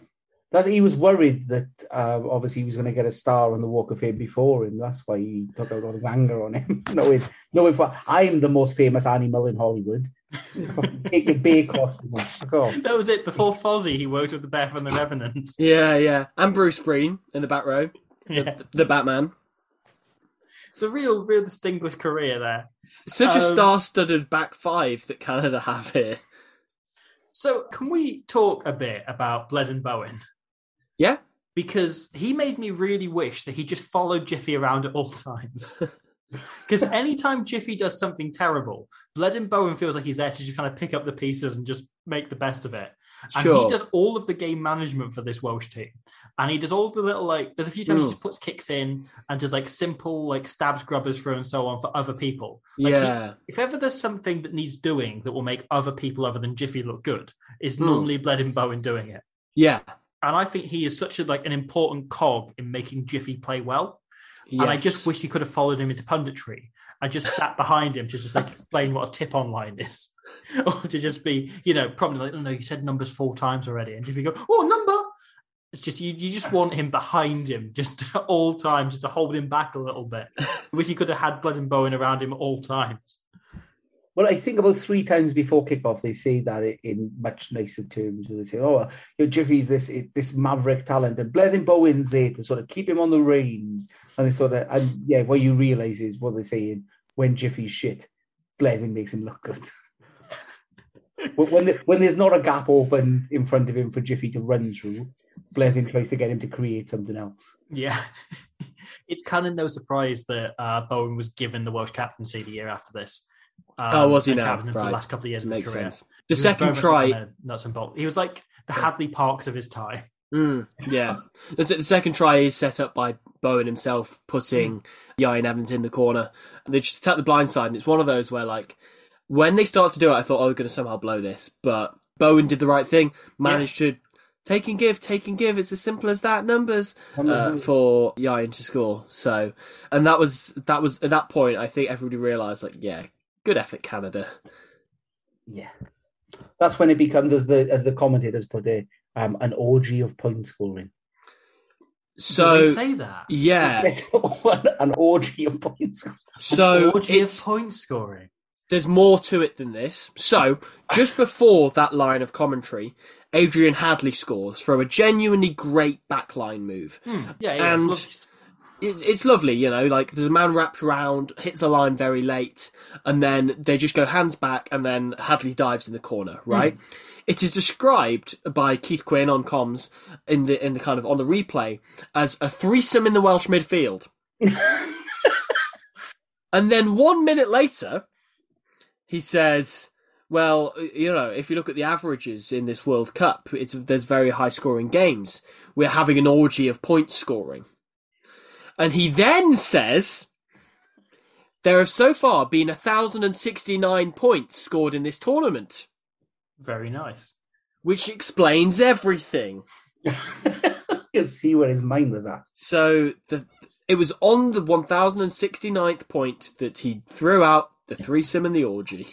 That he was worried that uh, obviously he was going to get a star on the Walk of Fame before him. That's why he took out all his anger on him. knowing, knowing for, I'm the most famous animal in Hollywood. Take a bear costume. That was it. Before Fozzie, he worked with the Bear from the Revenant. Yeah, yeah. And Bruce Breen in the back row. Yeah. The, the Batman. It's a real, real distinguished career there. Such Um, a star-studded back five that Canada have here. So, can we talk a bit about Bled and Bowen? Yeah? Because he made me really wish that he just followed Jiffy around at all times. Because anytime Jiffy does something terrible, Bled and Bowen feels like he's there to just kind of pick up the pieces and just make the best of it. And Sure. he does all of the game management for this Welsh team. And he does all the little, like, there's a few times Mm. he just puts kicks in and does, like, simple, like, stabs grubbers through and so on for other people. Like, he- Yeah. if ever there's something that needs doing that will make other people other than Jiffy look good, it's Mm. normally Bled and Bowen doing it. Yeah. And I think he is such a, like, an important cog in making Jiffy play well. Yes. And I just wish he could have followed him into punditry. I just sat behind him to just like explain what a tip online is, or to just be, you know, probably like, oh no, you said numbers four times already, and if you go, oh, number, it's just you, you just want him behind him, just at all times, just to hold him back a little bit. I wish he could have had Blood and Bowen around him at all times. Well, I think about three times before kickoff, they say that in much nicer terms. They say, "Oh, you know, Jiffy's this this maverick talent, and Bled and Bowen's there to sort of keep him on the reins." And they sort of, and yeah, what you realise is what they're saying: when Jiffy's shit, Bled makes him look good. But when the, when there's not a gap open in front of him for Jiffy to run through, Bled tries to get him to create something else. Yeah. It's kind of no surprise that uh, Bowen was given the Welsh captaincy the year after this. Um, Oh, was he and now? captain for Right. the last couple of years of his Makes career. sense. The He was second very much try- like a nuts and bolts. He was like the Hadley Parks of his time. Mm, yeah. The, the second try is set up by Bowen himself, putting Ian Evans in the corner. And they just attack the blind side, and it's one of those where, like, when they start to do it, I thought, oh, we're going to somehow blow this. But Bowen did the right thing, managed to take and give, take and give. It's as simple as that, numbers, uh, for Ian to score. So, and that was, that was, at that point, I think everybody realised, like, yeah, good effort, Canada. Yeah, that's when it becomes, as the as the commentators put it, um, an orgy of point scoring. So, Did they say that? yeah. Yes, an orgy of point scoring. So, Orgy of it's, point scoring. there's more to it than this. So, just before that line of commentary, Adrian Hadley scores from a genuinely great backline move. Hmm. Yeah, yeah. And it's it's, it's lovely, you know, like the man wraps round, hits the line very late, and then they just go hands back, and then Hadley dives in the corner, right? Mm. It is described by Keith Quinn on comms in the in the kind of on the replay as a threesome in the Welsh midfield. And then one minute later, he says, well, you know, if you look at the averages in this World Cup, it's there's very high scoring games. We're having an orgy of point scoring. And he then says, there have so far been one thousand sixty-nine points scored in this tournament. very nice. Which explains everything. You can see where his mind was at. So the, it was on the one thousand sixty-ninth point that he threw out the threesome and the orgy.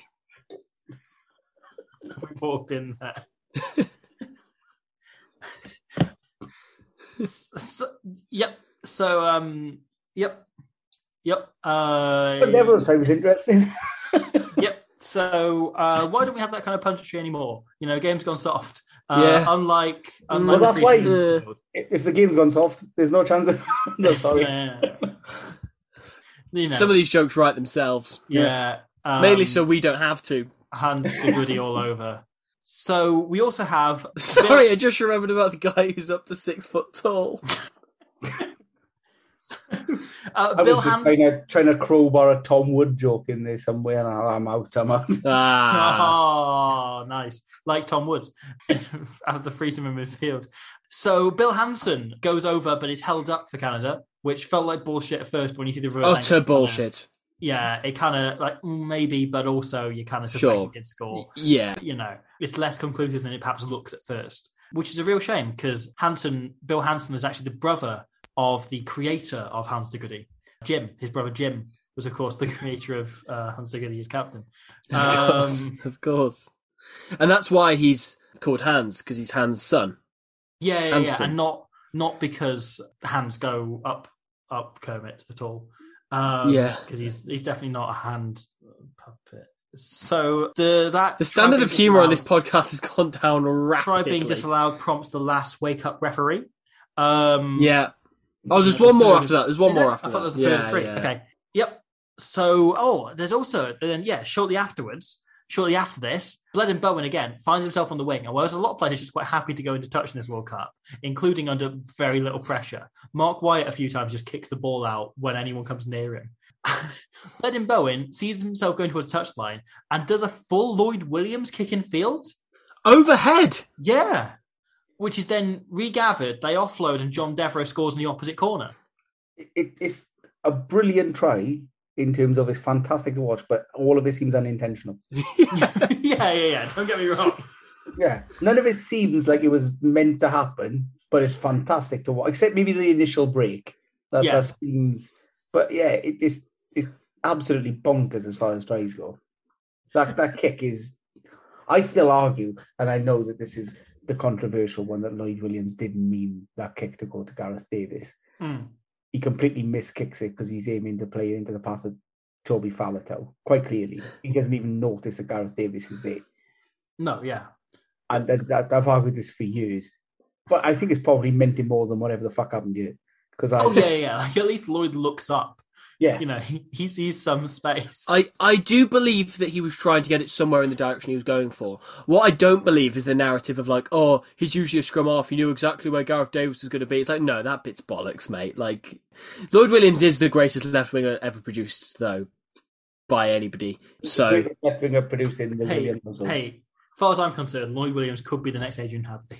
We've all been there. so, yep. So, um, yep. Yep. Uh, But never was was interesting. Yep. So, uh, why don't we have that kind of punditry anymore? You know, game's gone soft. Uh, Yeah. Unlike, unlike Well, the that's why- Friesen- Uh, If the game's gone soft, there's no chance of. No, sorry. Yeah. You know, Some of these jokes write themselves. yeah. Um, Mainly so we don't have to. Hands to Goody all over. So we also have. Sorry, I just remembered about the guy who's up to six foot tall. uh, I Bill was just Hansen. trying to, trying to crowbar a Tom Wood joke in there somewhere, and I'm out. I'm out. Ah. Oh, nice. Like Tom Woods out of the threesome in midfield. So Bill Hansen goes over, but is held up for Canada, which felt like bullshit at first. But when you see the reverse, Utter angle, bullshit. Yeah, it kind of like mm, maybe, but also you kind of suspect Sure. he did score. Yeah. You know, it's less conclusive than it perhaps looks at first, which is a real shame because Hansen, Bill Hansen, was actually the brother of the creator of Hans the Goody. Jim, his brother Jim, was of course the creator of uh, Hans the Goody as captain. Of course. Um, Of course. And that's why he's called Hans, because he's Hans' son. Yeah, yeah, yeah, Handsome. and not not because hands go up up Kermit at all. Um, Yeah. because he's he's definitely not a hand puppet. So the that The standard try of being humour on this disallowed- podcast has gone down Try rapidly. being disallowed prompts the last wake up referee. Um, Yeah. Oh, there's the one more third- after that. There's one Is more there? after I thought that. there was a third yeah, of three. yeah. Okay. Yep. So, oh, there's also then yeah, shortly afterwards, shortly after this, Bledon Bowen again finds himself on the wing, and whereas a lot of players are just quite happy to go into touch in this World Cup, including under very little pressure. Mark Wyatt a few times just kicks the ball out when anyone comes near him. Bledon Bowen sees himself going towards the touchline and does a full Lloyd Williams kick in field. Overhead. Yeah. Which is then regathered, they offload, and John Devereux scores in the opposite corner. It, it's a brilliant try in terms of it's fantastic to watch, but all of it seems unintentional. yeah, yeah, yeah. Don't get me wrong. Yeah, none of it seems like it was meant to happen, but it's fantastic to watch. Except maybe the initial break. That, Yeah. that seems, but yeah, it, it's it's absolutely bonkers as far as tries go. That that kick is. I still argue, and I know that this is the controversial one, that Lloyd Williams didn't mean that kick to go to Gareth Davis. Mm. He completely miskicks it because he's aiming to play into the path of Toby Faletau. Quite clearly, he doesn't even notice that Gareth Davis is there. No, yeah. And that, that, I've argued this for years, but I think it's probably meant it more than whatever the fuck happened here. Because I, Oh, yeah, yeah. Like, at least Lloyd looks up. yeah, You know, he, he sees some space. I, I do believe that he was trying to get it somewhere in the direction he was going for. What I don't believe is the narrative of like, oh, he's usually a scrum half. He knew exactly where Gareth Davis was going to be. It's like, no, that bit's bollocks, mate. Like, Lloyd Williams is the greatest left winger ever produced, though, by anybody. So, left winger produced in the hey, Williams as well. hey, as far as I'm concerned, Lloyd Williams could be the next Adrian Hadley.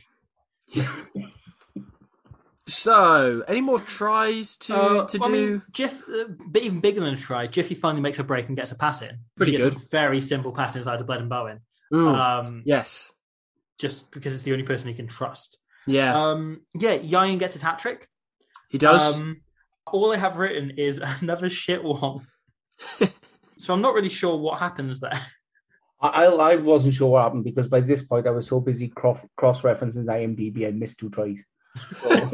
so any more tries to Uh, to well, do? I mean, Jiff, uh, bit even bigger than a try, Jiffy finally makes a break and gets a pass in. Pretty he gets good. A very simple pass inside to Bledon Bowen. Mm, Um, yes. Just because it's the only person he can trust. Yeah, Um, yeah, Yayan gets his hat trick. he does. Um, all I have written is another shit one. So I'm not really sure what happens there. I, I wasn't sure what happened because by this point I was so busy cross cross referencing IMDb I missed two tries. So,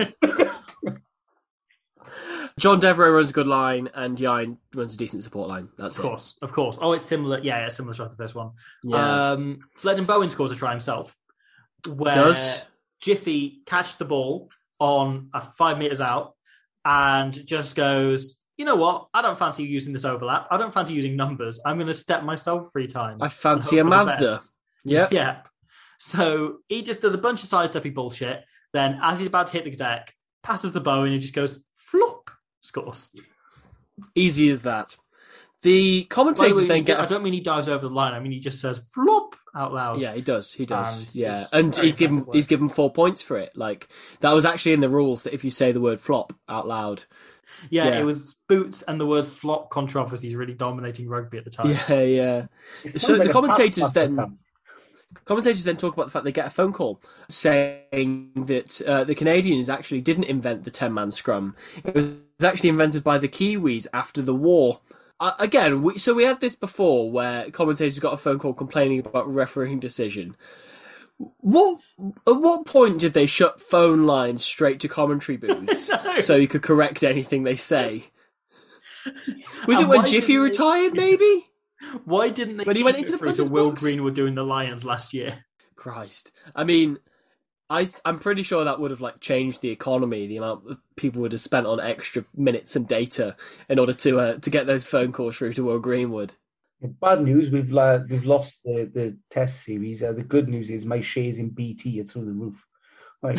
John Devereux runs a good line, and Yain runs a decent support line. That's Of course, of course. Oh, it's similar. Yeah, yeah, similar to the first one. it. Yeah. Um, Bledon Bowen scores a try himself, where Does. Jiffy catches the ball on a five meters out and just goes, you know what? I don't fancy using this overlap. I don't fancy using numbers. I'm going to step myself three times. I fancy a and hope for the Mazda. best." Yep. Yeah. So he just does a bunch of sidesteppy bullshit. Then, as he's about to hit the deck, passes the bow and he just goes flop, scores. Easy as that. The By the commentators way, then he- get. I A, don't mean he dives over the line. I mean he just says flop out loud. yeah, he does. He does. And yeah, it's and very he given impressive work. he's given four points for it. Like that was actually in the rules that if you say the word flop out loud. Yeah, Yeah. it was boots and the word flop controversies really dominating rugby at the time. Yeah, yeah. it So sounds the like a commentators past then. podcast. Commentators then talk about the fact they get a phone call saying that uh, the Canadians actually didn't invent the ten-man scrum. It was actually invented by the Kiwis after the war. Uh, again, we, so we had this before where commentators got a phone call complaining about a refereeing decision. What at what point did they shut phone lines straight to commentary booths No. so you could correct anything they say? Was And it when why Jiffy didn't they- retired, maybe? Why didn't they When he keep went it into the through to punter's Will box? Greenwood doing the Lions last year? Christ. I mean, I th- I'm pretty sure that would have like changed the economy. The amount of people would have spent on extra minutes and data in order to uh, to get those phone calls through to Will Greenwood. Bad news, we've uh, we've lost the, the test series. Uh, the good news is my shares in B T are through the roof. Like,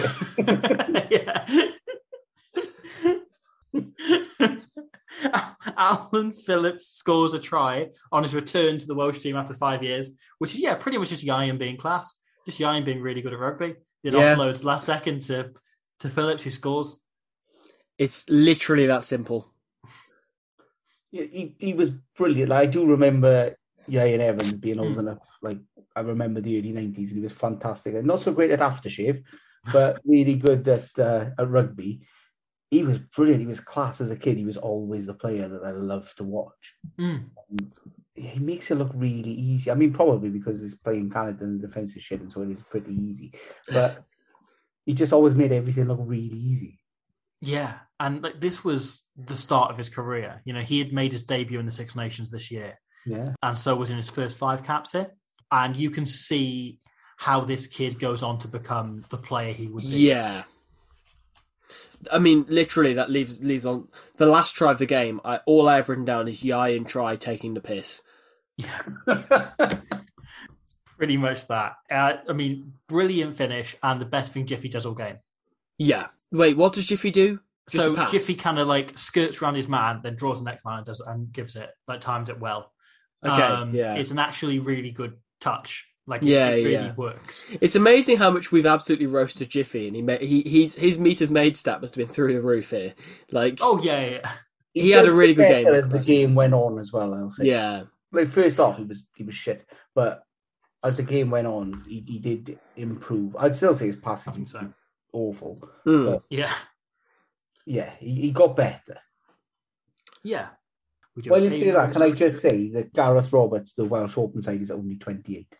yeah. Alan Phillips scores a try on his return to the Welsh team after five years, which is, yeah, pretty much just Yayan being class. Just Yayan being really good at rugby. Then Yeah. offloads last second to, to Phillips, who scores. It's literally that simple. Yeah, he, he was brilliant. Like, I do remember Ian Evans being old Mm. enough. Like, I remember the early nineties, and he was fantastic. And not so great at aftershave, but really good at uh, at rugby. He was brilliant. He was class as a kid. He was always the player that I loved to watch. Mm. He makes it look really easy. I mean, probably because he's playing Canada and the defence is shit, and so it is pretty easy. But he just always made everything look really easy. Yeah, and like this was the start of his career. You know, he had made his debut in the Six Nations this year. Yeah. And so was in his first five caps here. And you can see how this kid goes on to become the player he would be. Yeah. I mean, literally, that leaves leaves on the last try of the game. I, all I have written down is Yayin try taking the piss. Yeah. It's pretty much that. Uh, I mean, brilliant finish and the best thing Jiffy does all game. Yeah. Wait, what does Jiffy do? Just so a pass? Jiffy kind of like skirts around his man, then draws the next man and does and gives it, like times it well. Okay, um, yeah. It's an actually really good touch. Like, Yeah, it, it really yeah. works. It's amazing how much we've absolutely roasted Jiffy, and he ma- he he's, his meters made stat must have been through the roof here. Like, Oh, yeah, yeah. he, had a really good game. As the game went on as well, I'll say. Yeah, Like first off, he was he was shit, but as the game went on, he, he did improve. I'd still say his passing I think so. was awful. Mm. But Yeah. yeah, he, he got better. Yeah. We do While you say occasionally that, can I miss- just say that Gareth Roberts, the Welsh open side, is only twenty-eight.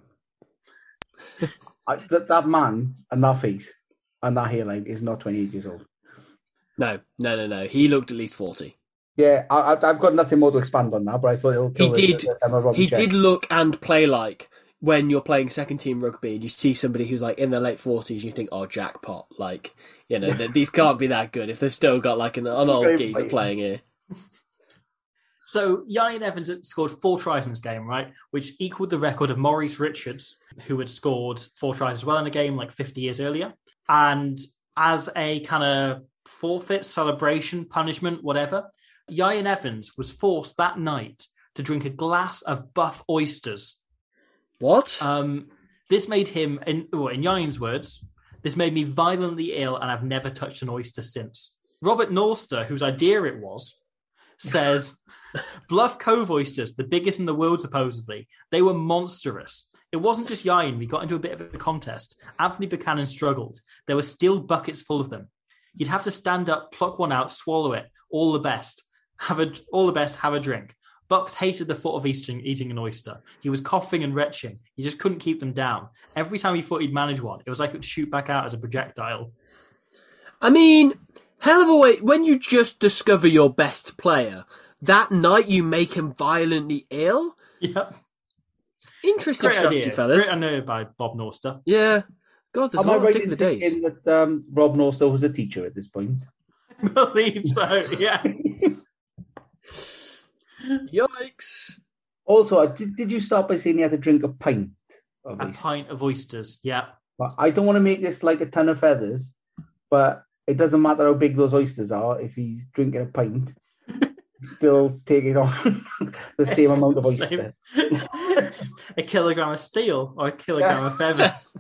I, that, that man and that face and that hairline is not twenty-eight years old. no, no, no, no. He looked at least forty. Yeah, I, I, I've got nothing more to expand on that, but I thought it'll He kill the- did. the- the- the He check. did look and play like when you're playing second team rugby and you see somebody who's like in their late forties, you think, "Oh, jackpot!" Like, you know, th- these can't be that good if they've still got like an, an old Very geezer funny. playing here. So Yayin Evans had scored four tries in this game, right? Which equaled the record of Maurice Richards, who had scored four tries as well in a game like fifty years earlier. And as a kind of forfeit, celebration, punishment, whatever, Yayin Evans was forced that night to drink a glass of buff oysters. What? Um, this made him, in, well, in Yayin's words, this made me violently ill and I've never touched an oyster since. Robert Norster, whose idea it was, says... Bluff Cove oysters, the biggest in the world supposedly, they were monstrous. It wasn't just Yayin. We got into a bit of a contest. Anthony Buchanan struggled. There were still buckets full of them. You'd have to stand up, pluck one out, swallow it. All the best. Have a, all the best, have a drink. Bucks hated the thought of eating, eating an oyster. He was coughing and retching. He just couldn't keep them down. Every time he thought he'd manage one, it was like it would shoot back out as a projectile. I mean, hell of a way. When you just discover your best player, that night you make him violently ill? Yep. Interesting Great strategy, idea. fellas. Great idea by Bob Norster. Yeah. God, there's Am a I lot of right dick in in the days. thinking that um, Rob Norster was a teacher at this point? I believe so, yeah. Yikes. Also, uh, did, did you start by saying you had to drink a pint of A this? pint of oysters, yeah. But I don't want to make this like a ton of feathers, but it doesn't matter how big those oysters are. If he's drinking a pint, he's still taking on the same amount of oyster. Same. A kilogram of steel or a kilogram Yeah. of feathers.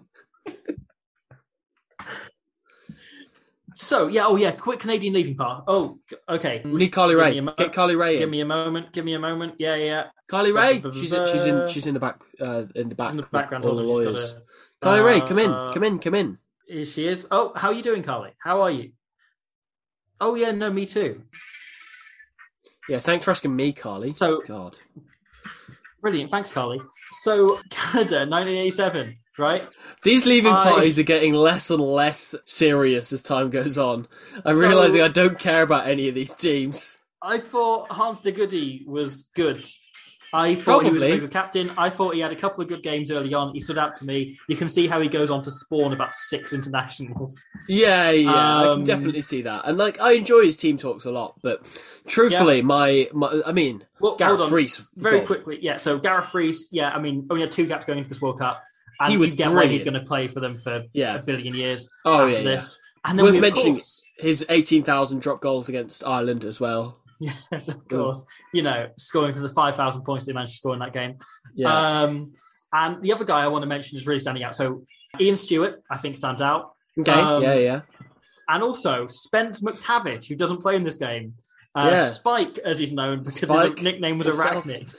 So, yeah, oh, yeah, quick Canadian leaving part. Oh, okay. We need Carly Give Ray. me a mo- Get Carly Ray in. Give me a moment. Give me a moment. Yeah, yeah. Carly Ray. Ba- ba- ba- She's in, she's in ba- she's in the back uh, in the back. In the background. with all the hold on, she's lawyers. got a- Carly Ray, come in, uh, come in, come in. Here she is. Oh, how are you doing, Carly? How are you? Oh, yeah, no, me too. Yeah, thanks for asking me, Carly. So- God. Brilliant. Thanks, Carly. So, Canada, nineteen eighty-seven, right? These leaving I- parties are getting less and less serious as time goes on. I'm realising I don't care about any of these teams. I thought Hans de Goody was good. I thought he was a Probably. very good captain. I thought he had a couple of good games early on. He stood out to me. You can see how he goes on to spawn about six internationals. Yeah, yeah, I can Um, definitely see that. And like, I enjoy his team talks a lot, but truthfully, my, my, I mean, Well, Gareth hold on. Freese, Very God. quickly, yeah. So Gareth Freese, yeah, I mean, only had two caps going into this World Cup. And He was you get why he's brilliant. going to play for them for Yeah. a billion years Oh, after yeah, yeah. this. And then Worth we, of mentioning course, his eighteen thousand drop goals against Ireland as well. yes, of course, you know, scoring for the five thousand points they managed to score in that game. Yeah. Um, and the other guy I want to mention is really standing out. So Ian Stewart, I think, stands out. okay, um, yeah, yeah. And also Spence McTavish, who doesn't play in this game. Uh, Yeah. Spike, as he's known, because Spike his nickname was himself. Arachnid.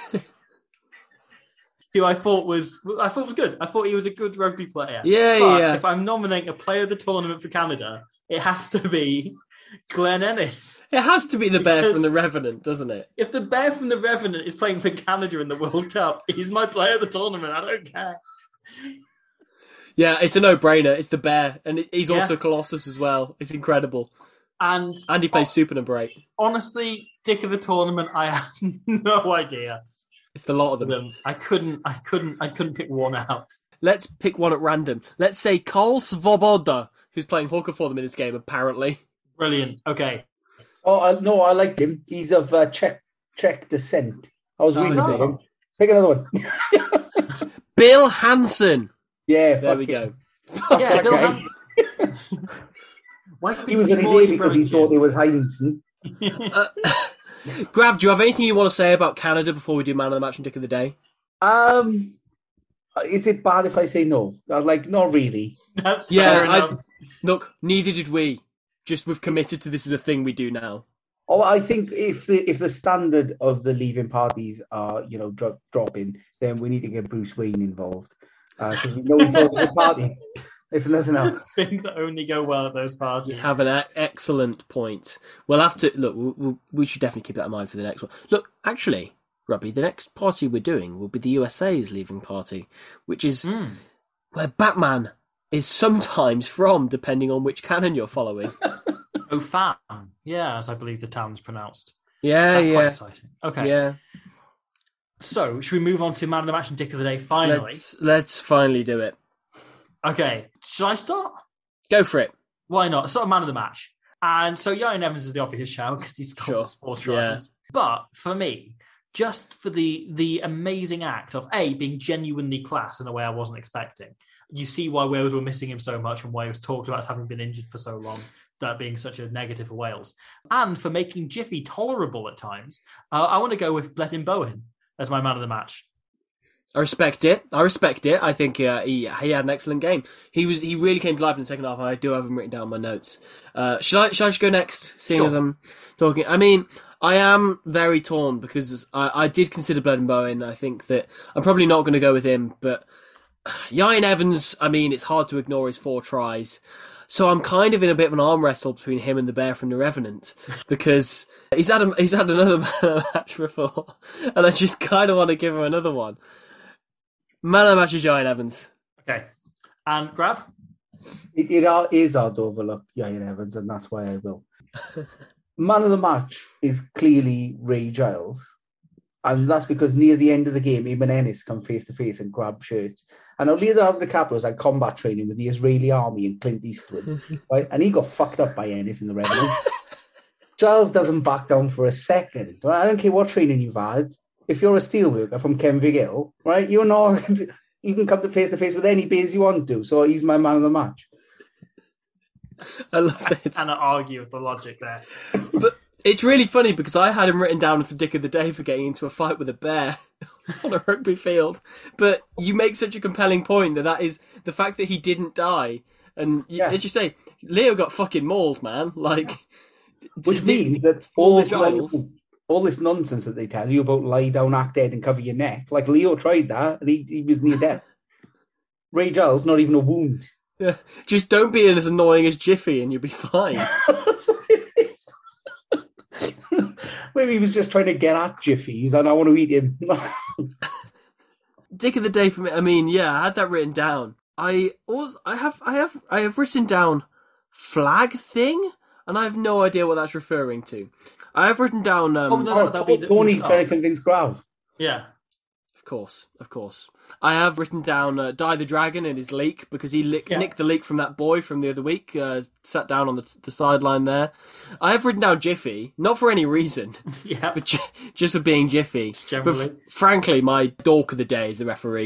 Who I thought was I thought was good. I thought he was a good rugby player. Yeah, but yeah. if I'm nominating a player of the tournament for Canada, it has to be Glenn Ennis. It has to be the bear Because- from the Revenant, doesn't it? If the bear from the Revenant is playing for Canada in the World Cup, he's my player of the tournament. I don't care. Yeah, it's a no-brainer. It's the bear, and he's Yeah. also Colossus as well. It's incredible. And And he plays oh, super number eight. honestly, Dick of the tournament, I have no idea. It's the lot of them. Them. I couldn't, I couldn't, I couldn't pick one out. Let's pick one at random. Let's say Karl Svoboda, who's playing hooker for them in this game, apparently. Brilliant. Okay. Oh, I, no, I like him. He's of uh, Czech Czech descent. I was Oh, reading is about he? him. Pick another one. Bill Hansen. Yeah, There fuck we it. go. Yeah, that Bill guy. Han- Why He couldn't was be an more idiot because he European? thought it was Heinzen. Uh, Grav, do you have anything you want to say about Canada before we do Man of the Match and Dick of the Day? Um, is it bad if I say no? I'm like, not really. That's fair Yeah, enough. I've, look, neither did we. Just we've committed to this as a thing we do now. Oh, I think if the if the standard of the leaving parties are, you know, dro- dropping, then we need to get Bruce Wayne involved because we know he's all the party. If nothing else, Things only go well at those parties. You have an e- excellent point. We'll have to look. We'll, we'll, we should definitely keep that in mind for the next one. Look, actually, Robbie, the next party we're doing will be the U S A's leaving party, which is Mm. where Batman is sometimes from, depending on which canon you're following. Ofan. Yeah, as I believe the town's pronounced. Yeah, That's quite yeah, exciting. Okay. yeah. So, should we move on to Man of the Match and Dick of the Day finally? Let's let's finally do it. Okay. Should I start? Go for it. Why not? Sort of Man of the Match. And so Ryan Evans is the obvious shout because he's got Sure. four Yeah. tries. But for me, just for the the amazing act of A, being genuinely class in a way I wasn't expecting. You see why Wales were missing him so much and why he was talked about as having been injured for so long, that being such a negative for Wales. And for making Jiffy tolerable at times, uh, I want to go with Bletin Bowen as my Man of the Match. I respect it. I respect it. I think uh, he he had an excellent game. He was he really came to life in the second half. And I do have him written down in my notes. Uh, should I should I just go next? Seeing Sure. as I'm talking, I mean, I am very torn because I, I did consider Bletin Bowen. I think that I'm probably not going to go with him, but Ryan Evans. I mean, it's hard to ignore his four tries. So I'm kind of in a bit of an arm wrestle between him and the bear from The Revenant because he's had a, he's had another Man of the Match before, and I just kind of want to give him another one. Man of the Match is Ryan Evans. Okay. And Grav? it, it are- is hard to overlook Ryan Evans, and that's why I will. Man of the match is clearly Ray Giles, and that's because near the end of the game, him and Ennis come face to face and grab shirts. And now Leonardo DiCaprio was like combat training with the Israeli army and Clint Eastwood, right? And he got fucked up by Ennis in The Revenant. Giles doesn't back down for a second. Right? I don't care what training you've had. If you're a steelworker from Kenvig Hill, right, you're not. You can come to face to face with any base you want to. So he's my man of the match. I love it. And I argue with the logic there. But it's really funny because I had him written down for Dick of the Day for getting into a fight with a bear on a rugby field. But you make such a compelling point that that is the fact that he didn't die. And you, Yeah. as you say, Leo got fucking mauled, man. Like, Which did- means that all this, Giles. nonsense, all this nonsense that they tell you about lie down, act dead, and cover your neck, like Leo tried that, and he, he was near death. Ray Giles, not even a wound. Yeah, just don't be as annoying as Jiffy and you'll be fine. That's what it is. Maybe he was just trying to get at Jiffy. He's like, I want to eat him. Dick of the Day for me. I mean, yeah, I had that written down. I also, I have, I have, I have written down flag thing, and I have no idea what that's referring to. I have written down, um, Oh, no, that'll be the- Tony from the trying to start. convince Grav. Yeah. of course, of course. I have written down uh, Die the Dragon and his leak because he lick, Yeah. nicked the leak from that boy from the other week. Uh, sat down on the, the sideline there. I have written down Jiffy, not for any reason, Yeah. but j- just for being Jiffy. Just generally. But f- frankly, my dork of the day is the referee.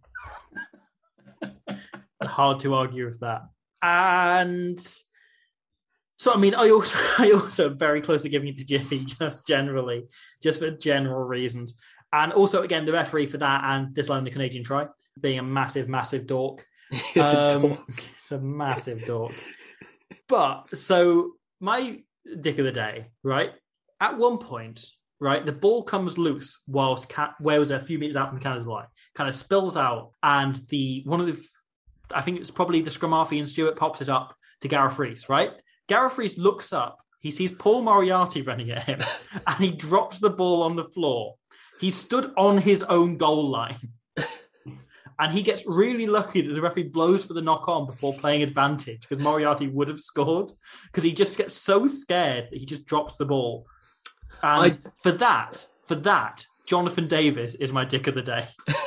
Hard to argue with that. And so, I mean, I also, I also am very close to giving it to Jiffy, just generally, just for general reasons. And also, again, the referee for that and disallowing the Canadian try, being a massive, massive dork. It's a Um, dork. It's a massive dork. But so my Dick of the Day, right? At one point, right, the ball comes loose whilst Cat Wales are a few meters out from the Canada's line, kind of spills out, and the one of the, I think it's probably the scrum half, Ian Stewart pops it up to Gareth Rees, right? Gareth Rees looks up, he sees Paul Moriarty running at him, and he drops the ball on the floor. He stood on his own goal line. and he gets really lucky that the referee blows for the knock on before playing advantage because Moriarty would have scored because he just gets so scared that he just drops the ball. And I... for that, for that, Jonathan Davis is my dick of the day.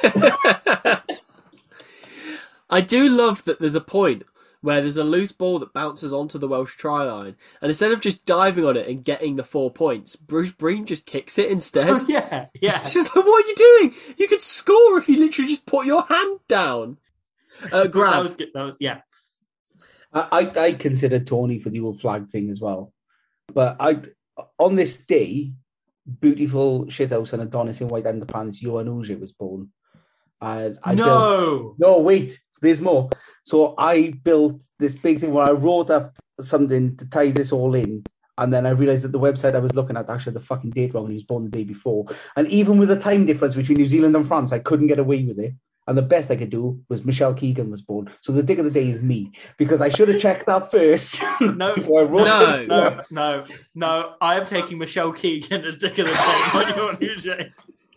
I do love that there's a point where there's a loose ball that bounces onto the Welsh try line, and instead of just diving on it and getting the four points, Bruce Breen just kicks it instead. Oh, yeah, yeah. It's just like, what are you doing? You could score if you literally just put your hand down. Uh, Grab. that was good. That was, yeah. I, I, I considered Tony for the old flag thing as well. But I, on this day, beautiful shithouse and Adonis in white underpants, Johan Uge was born. And I no! Built, no, wait, there's more. So I built this big thing where I wrote up something to tie this all in. And then I realised that the website I was looking at actually had the fucking date wrong and he was born the day before. And even with the time difference between New Zealand and France, I couldn't get away with it. And the best I could do was Michelle Keegan was born. So the dick of the day is me. Because I should have checked that first. No, before I wrote no, it. no, no, no. I am taking Michelle Keegan as dick of the day. What you want to say?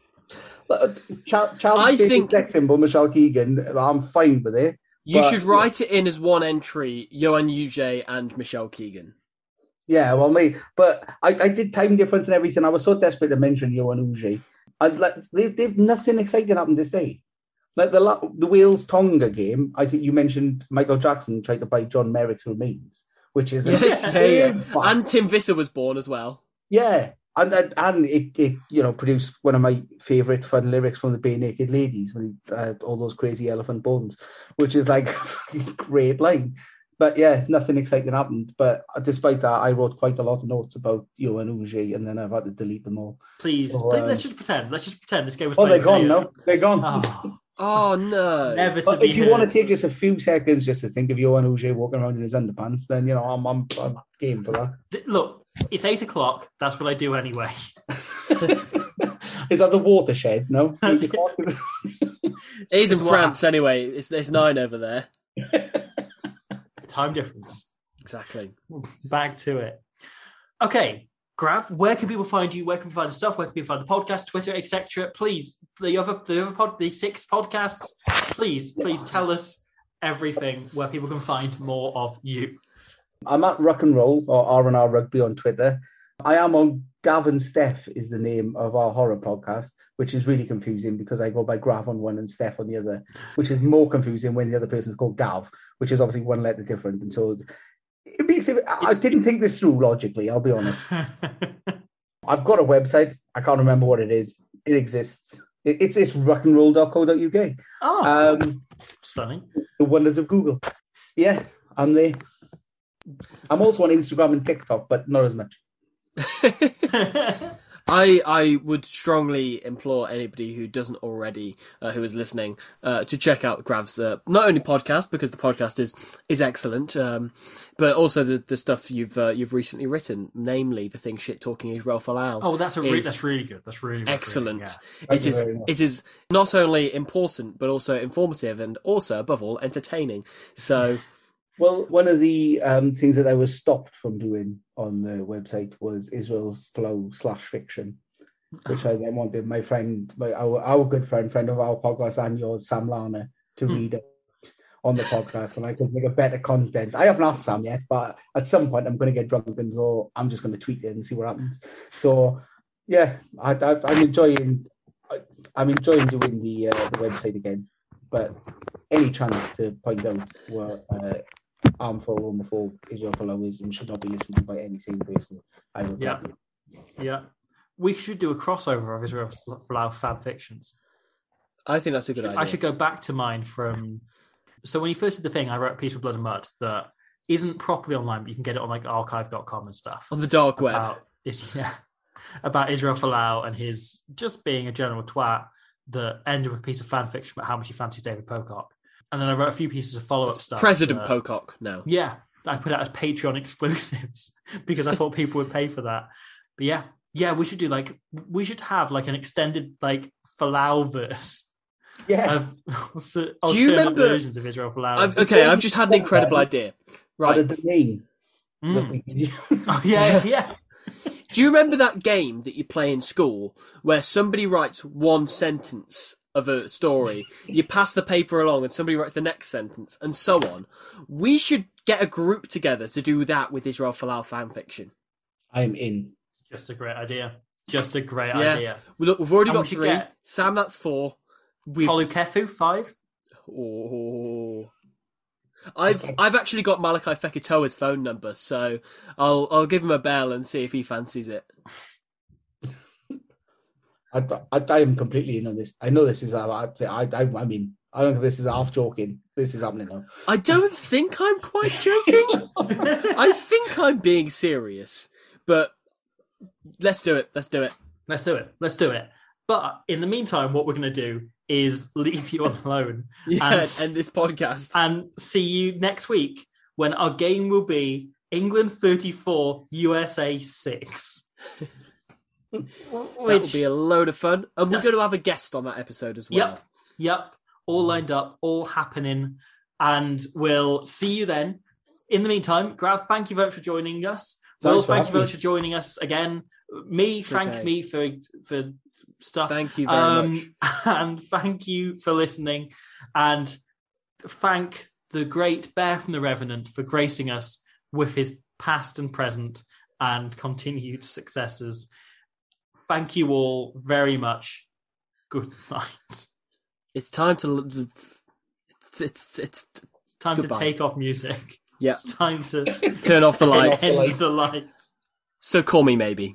Child, child I think sex symbol, Michelle Keegan, I'm fine with it. You but, should write it in as one entry, Johan Uge and Michelle Keegan. Yeah, well, me, but I, I did time difference and everything. I was so desperate to mention Johan Uge. I'd like they, they've nothing exciting happened this day. Like the the Wales Tonga game, I think you mentioned Michael Jackson tried to buy John Merrick's remains, which is yes, a, yeah, yeah. And Tim Visser was born as well. Yeah. And and, and it, it, you know, produced one of my favourite fun lyrics from the Bare Naked Ladies when he had all those crazy elephant bones, which is like a great line. But yeah, nothing exciting happened. But despite that, I wrote quite a lot of notes about Johan Uge, and then I've had to delete them all. Please, so, please uh, let's just pretend. Let's just pretend this game was Oh, played they're gone, today. no? They're gone. Oh, oh no. Never to but be if you heard. want to take just a few seconds just to think of Johan Uge walking around in his underpants, then, you know, I'm, I'm, I'm game for that. Look, it's eight o'clock. That's what I do anyway. Is that the watershed? No? Eight o'clock? It is in France anyway. It's, it's nine over there. Time difference. Exactly. Back to it. Okay, Grav, where can people find you? Where can people find the stuff? Where can people find the podcast, Twitter, et cetera? Please, the other, the other pod, the six podcasts. Please, please tell us everything where people can find more of you. I'm at Ruck and Roll or R and R Rugby on Twitter. I am on Gav and Steph is the name of our horror podcast, which is really confusing because I go by Grav on one and Steph on the other, which is more confusing when the other person's called Gav, which is obviously one letter different. And so it makes it, I didn't think this through logically, I'll be honest. I've got a website. I can't remember what it is. It exists. It, it's it's ruck and roll dot co dot U K. Oh, um, it's funny. The wonders of Google. Yeah, I'm there. I'm also on Instagram and TikTok, but not as much. I I would strongly implore anybody who doesn't already, uh, who is listening, uh, to check out Grav's uh, not only podcast, because the podcast is is excellent, um, but also the, the stuff you've uh, you've recently written, namely the thing shit talking Israel Folau. Oh, that's a re- that's really good. That's really that's excellent. Really, yeah. It is it is not only important but also informative and also above all entertaining. So. Well, one of the um, things that I was stopped from doing on the website was Israel's Flow slash fiction, which I then wanted my friend, my, our, our good friend, friend of our podcast and yours, Sam Lana, to hmm. read it on the podcast, and I could make a better content. I haven't asked Sam yet, but at some point I'm going to get drunk and go, I'm just going to tweet it and see what happens. So, yeah, I, I, I'm enjoying I, I'm enjoying doing the, uh, the website again, but any chance to point out what... Uh, harmful, homophobe, Israel Followism should not be listened to by any sane person. I would yeah, yeah. We should do a crossover of Israel Folau fan fictions. I think that's a good idea. I should go back to mine from. So when he first did the thing, I wrote a piece for Blood and Mud that isn't properly online, but you can get it on like archive dot com and stuff on the dark web. About, yeah, about Israel Folau and his just being a general twat that ended with a piece of fan fiction about how much he fancies David Pocock. And then I wrote a few pieces of follow-up it's stuff. President that, Pocock now. Yeah, I put out as Patreon exclusives because I thought people would pay for that. But yeah, yeah, we should do like, we should have like an extended like Folau-verse. Yeah. Of alternate do you remember, versions of Israel Folau. I've, okay, I've just had an incredible idea. Right. The domain. Mm. Oh, yeah, yeah. Do you remember that game that you play in school where somebody writes one sentence of a story, you pass the paper along and somebody writes the next sentence, and so on. We should get a group together to do that with Israel Folau fan fiction. I'm in. Just a great idea. Just a great Yeah. idea. We look, we've already And got we should three. get- Sam, that's four. We Kolukefu, five. Oh. I've I've actually got Malachi Fekitoa's phone number, so I'll I'll give him a bell and see if he fancies it. I, I, I am completely in on this. I know this is. I, I, I, I mean, I don't think this is half joking. This is happening now. I don't think I'm quite joking. I think I'm being serious, but let's do it. Let's do it. Let's do it. Let's do it. But in the meantime, what we're going to do is leave you alone Yeah, and, and this podcast. and see you next week when our game will be England thirty-four, U S A six. That will be a load of fun, and we're Yes. going to have a guest on that episode as well. Yep, yep. All lined up, all happening, and we'll see you then. In the meantime, Grav, thank you very much for joining us. Thanks Will, for thank you having very me. much for joining us again. Me, thank okay. me for for stuff. Thank you very Um, much. And thank you for listening. And thank the great Bear from the Revenant for gracing us with his past and present and continued successes. Thank you all very much. Good night. It's time to. It's it's, it's Time Goodbye. to take off music. yeah. It's time to Turn off the lights. end the lights. So call me maybe.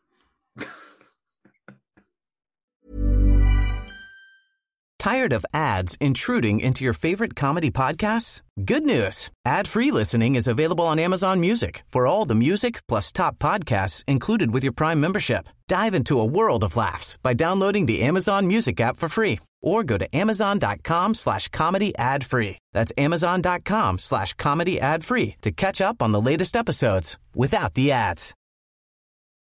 Tired of ads intruding into your favorite comedy podcasts? Good news. Ad-free listening is available on Amazon Music for all the music plus top podcasts included with your Prime membership. Dive into a world of laughs by downloading the Amazon Music app for free or go to amazon.com slash comedy ad free. That's amazon.com slash comedy ad free to catch up on the latest episodes without the ads.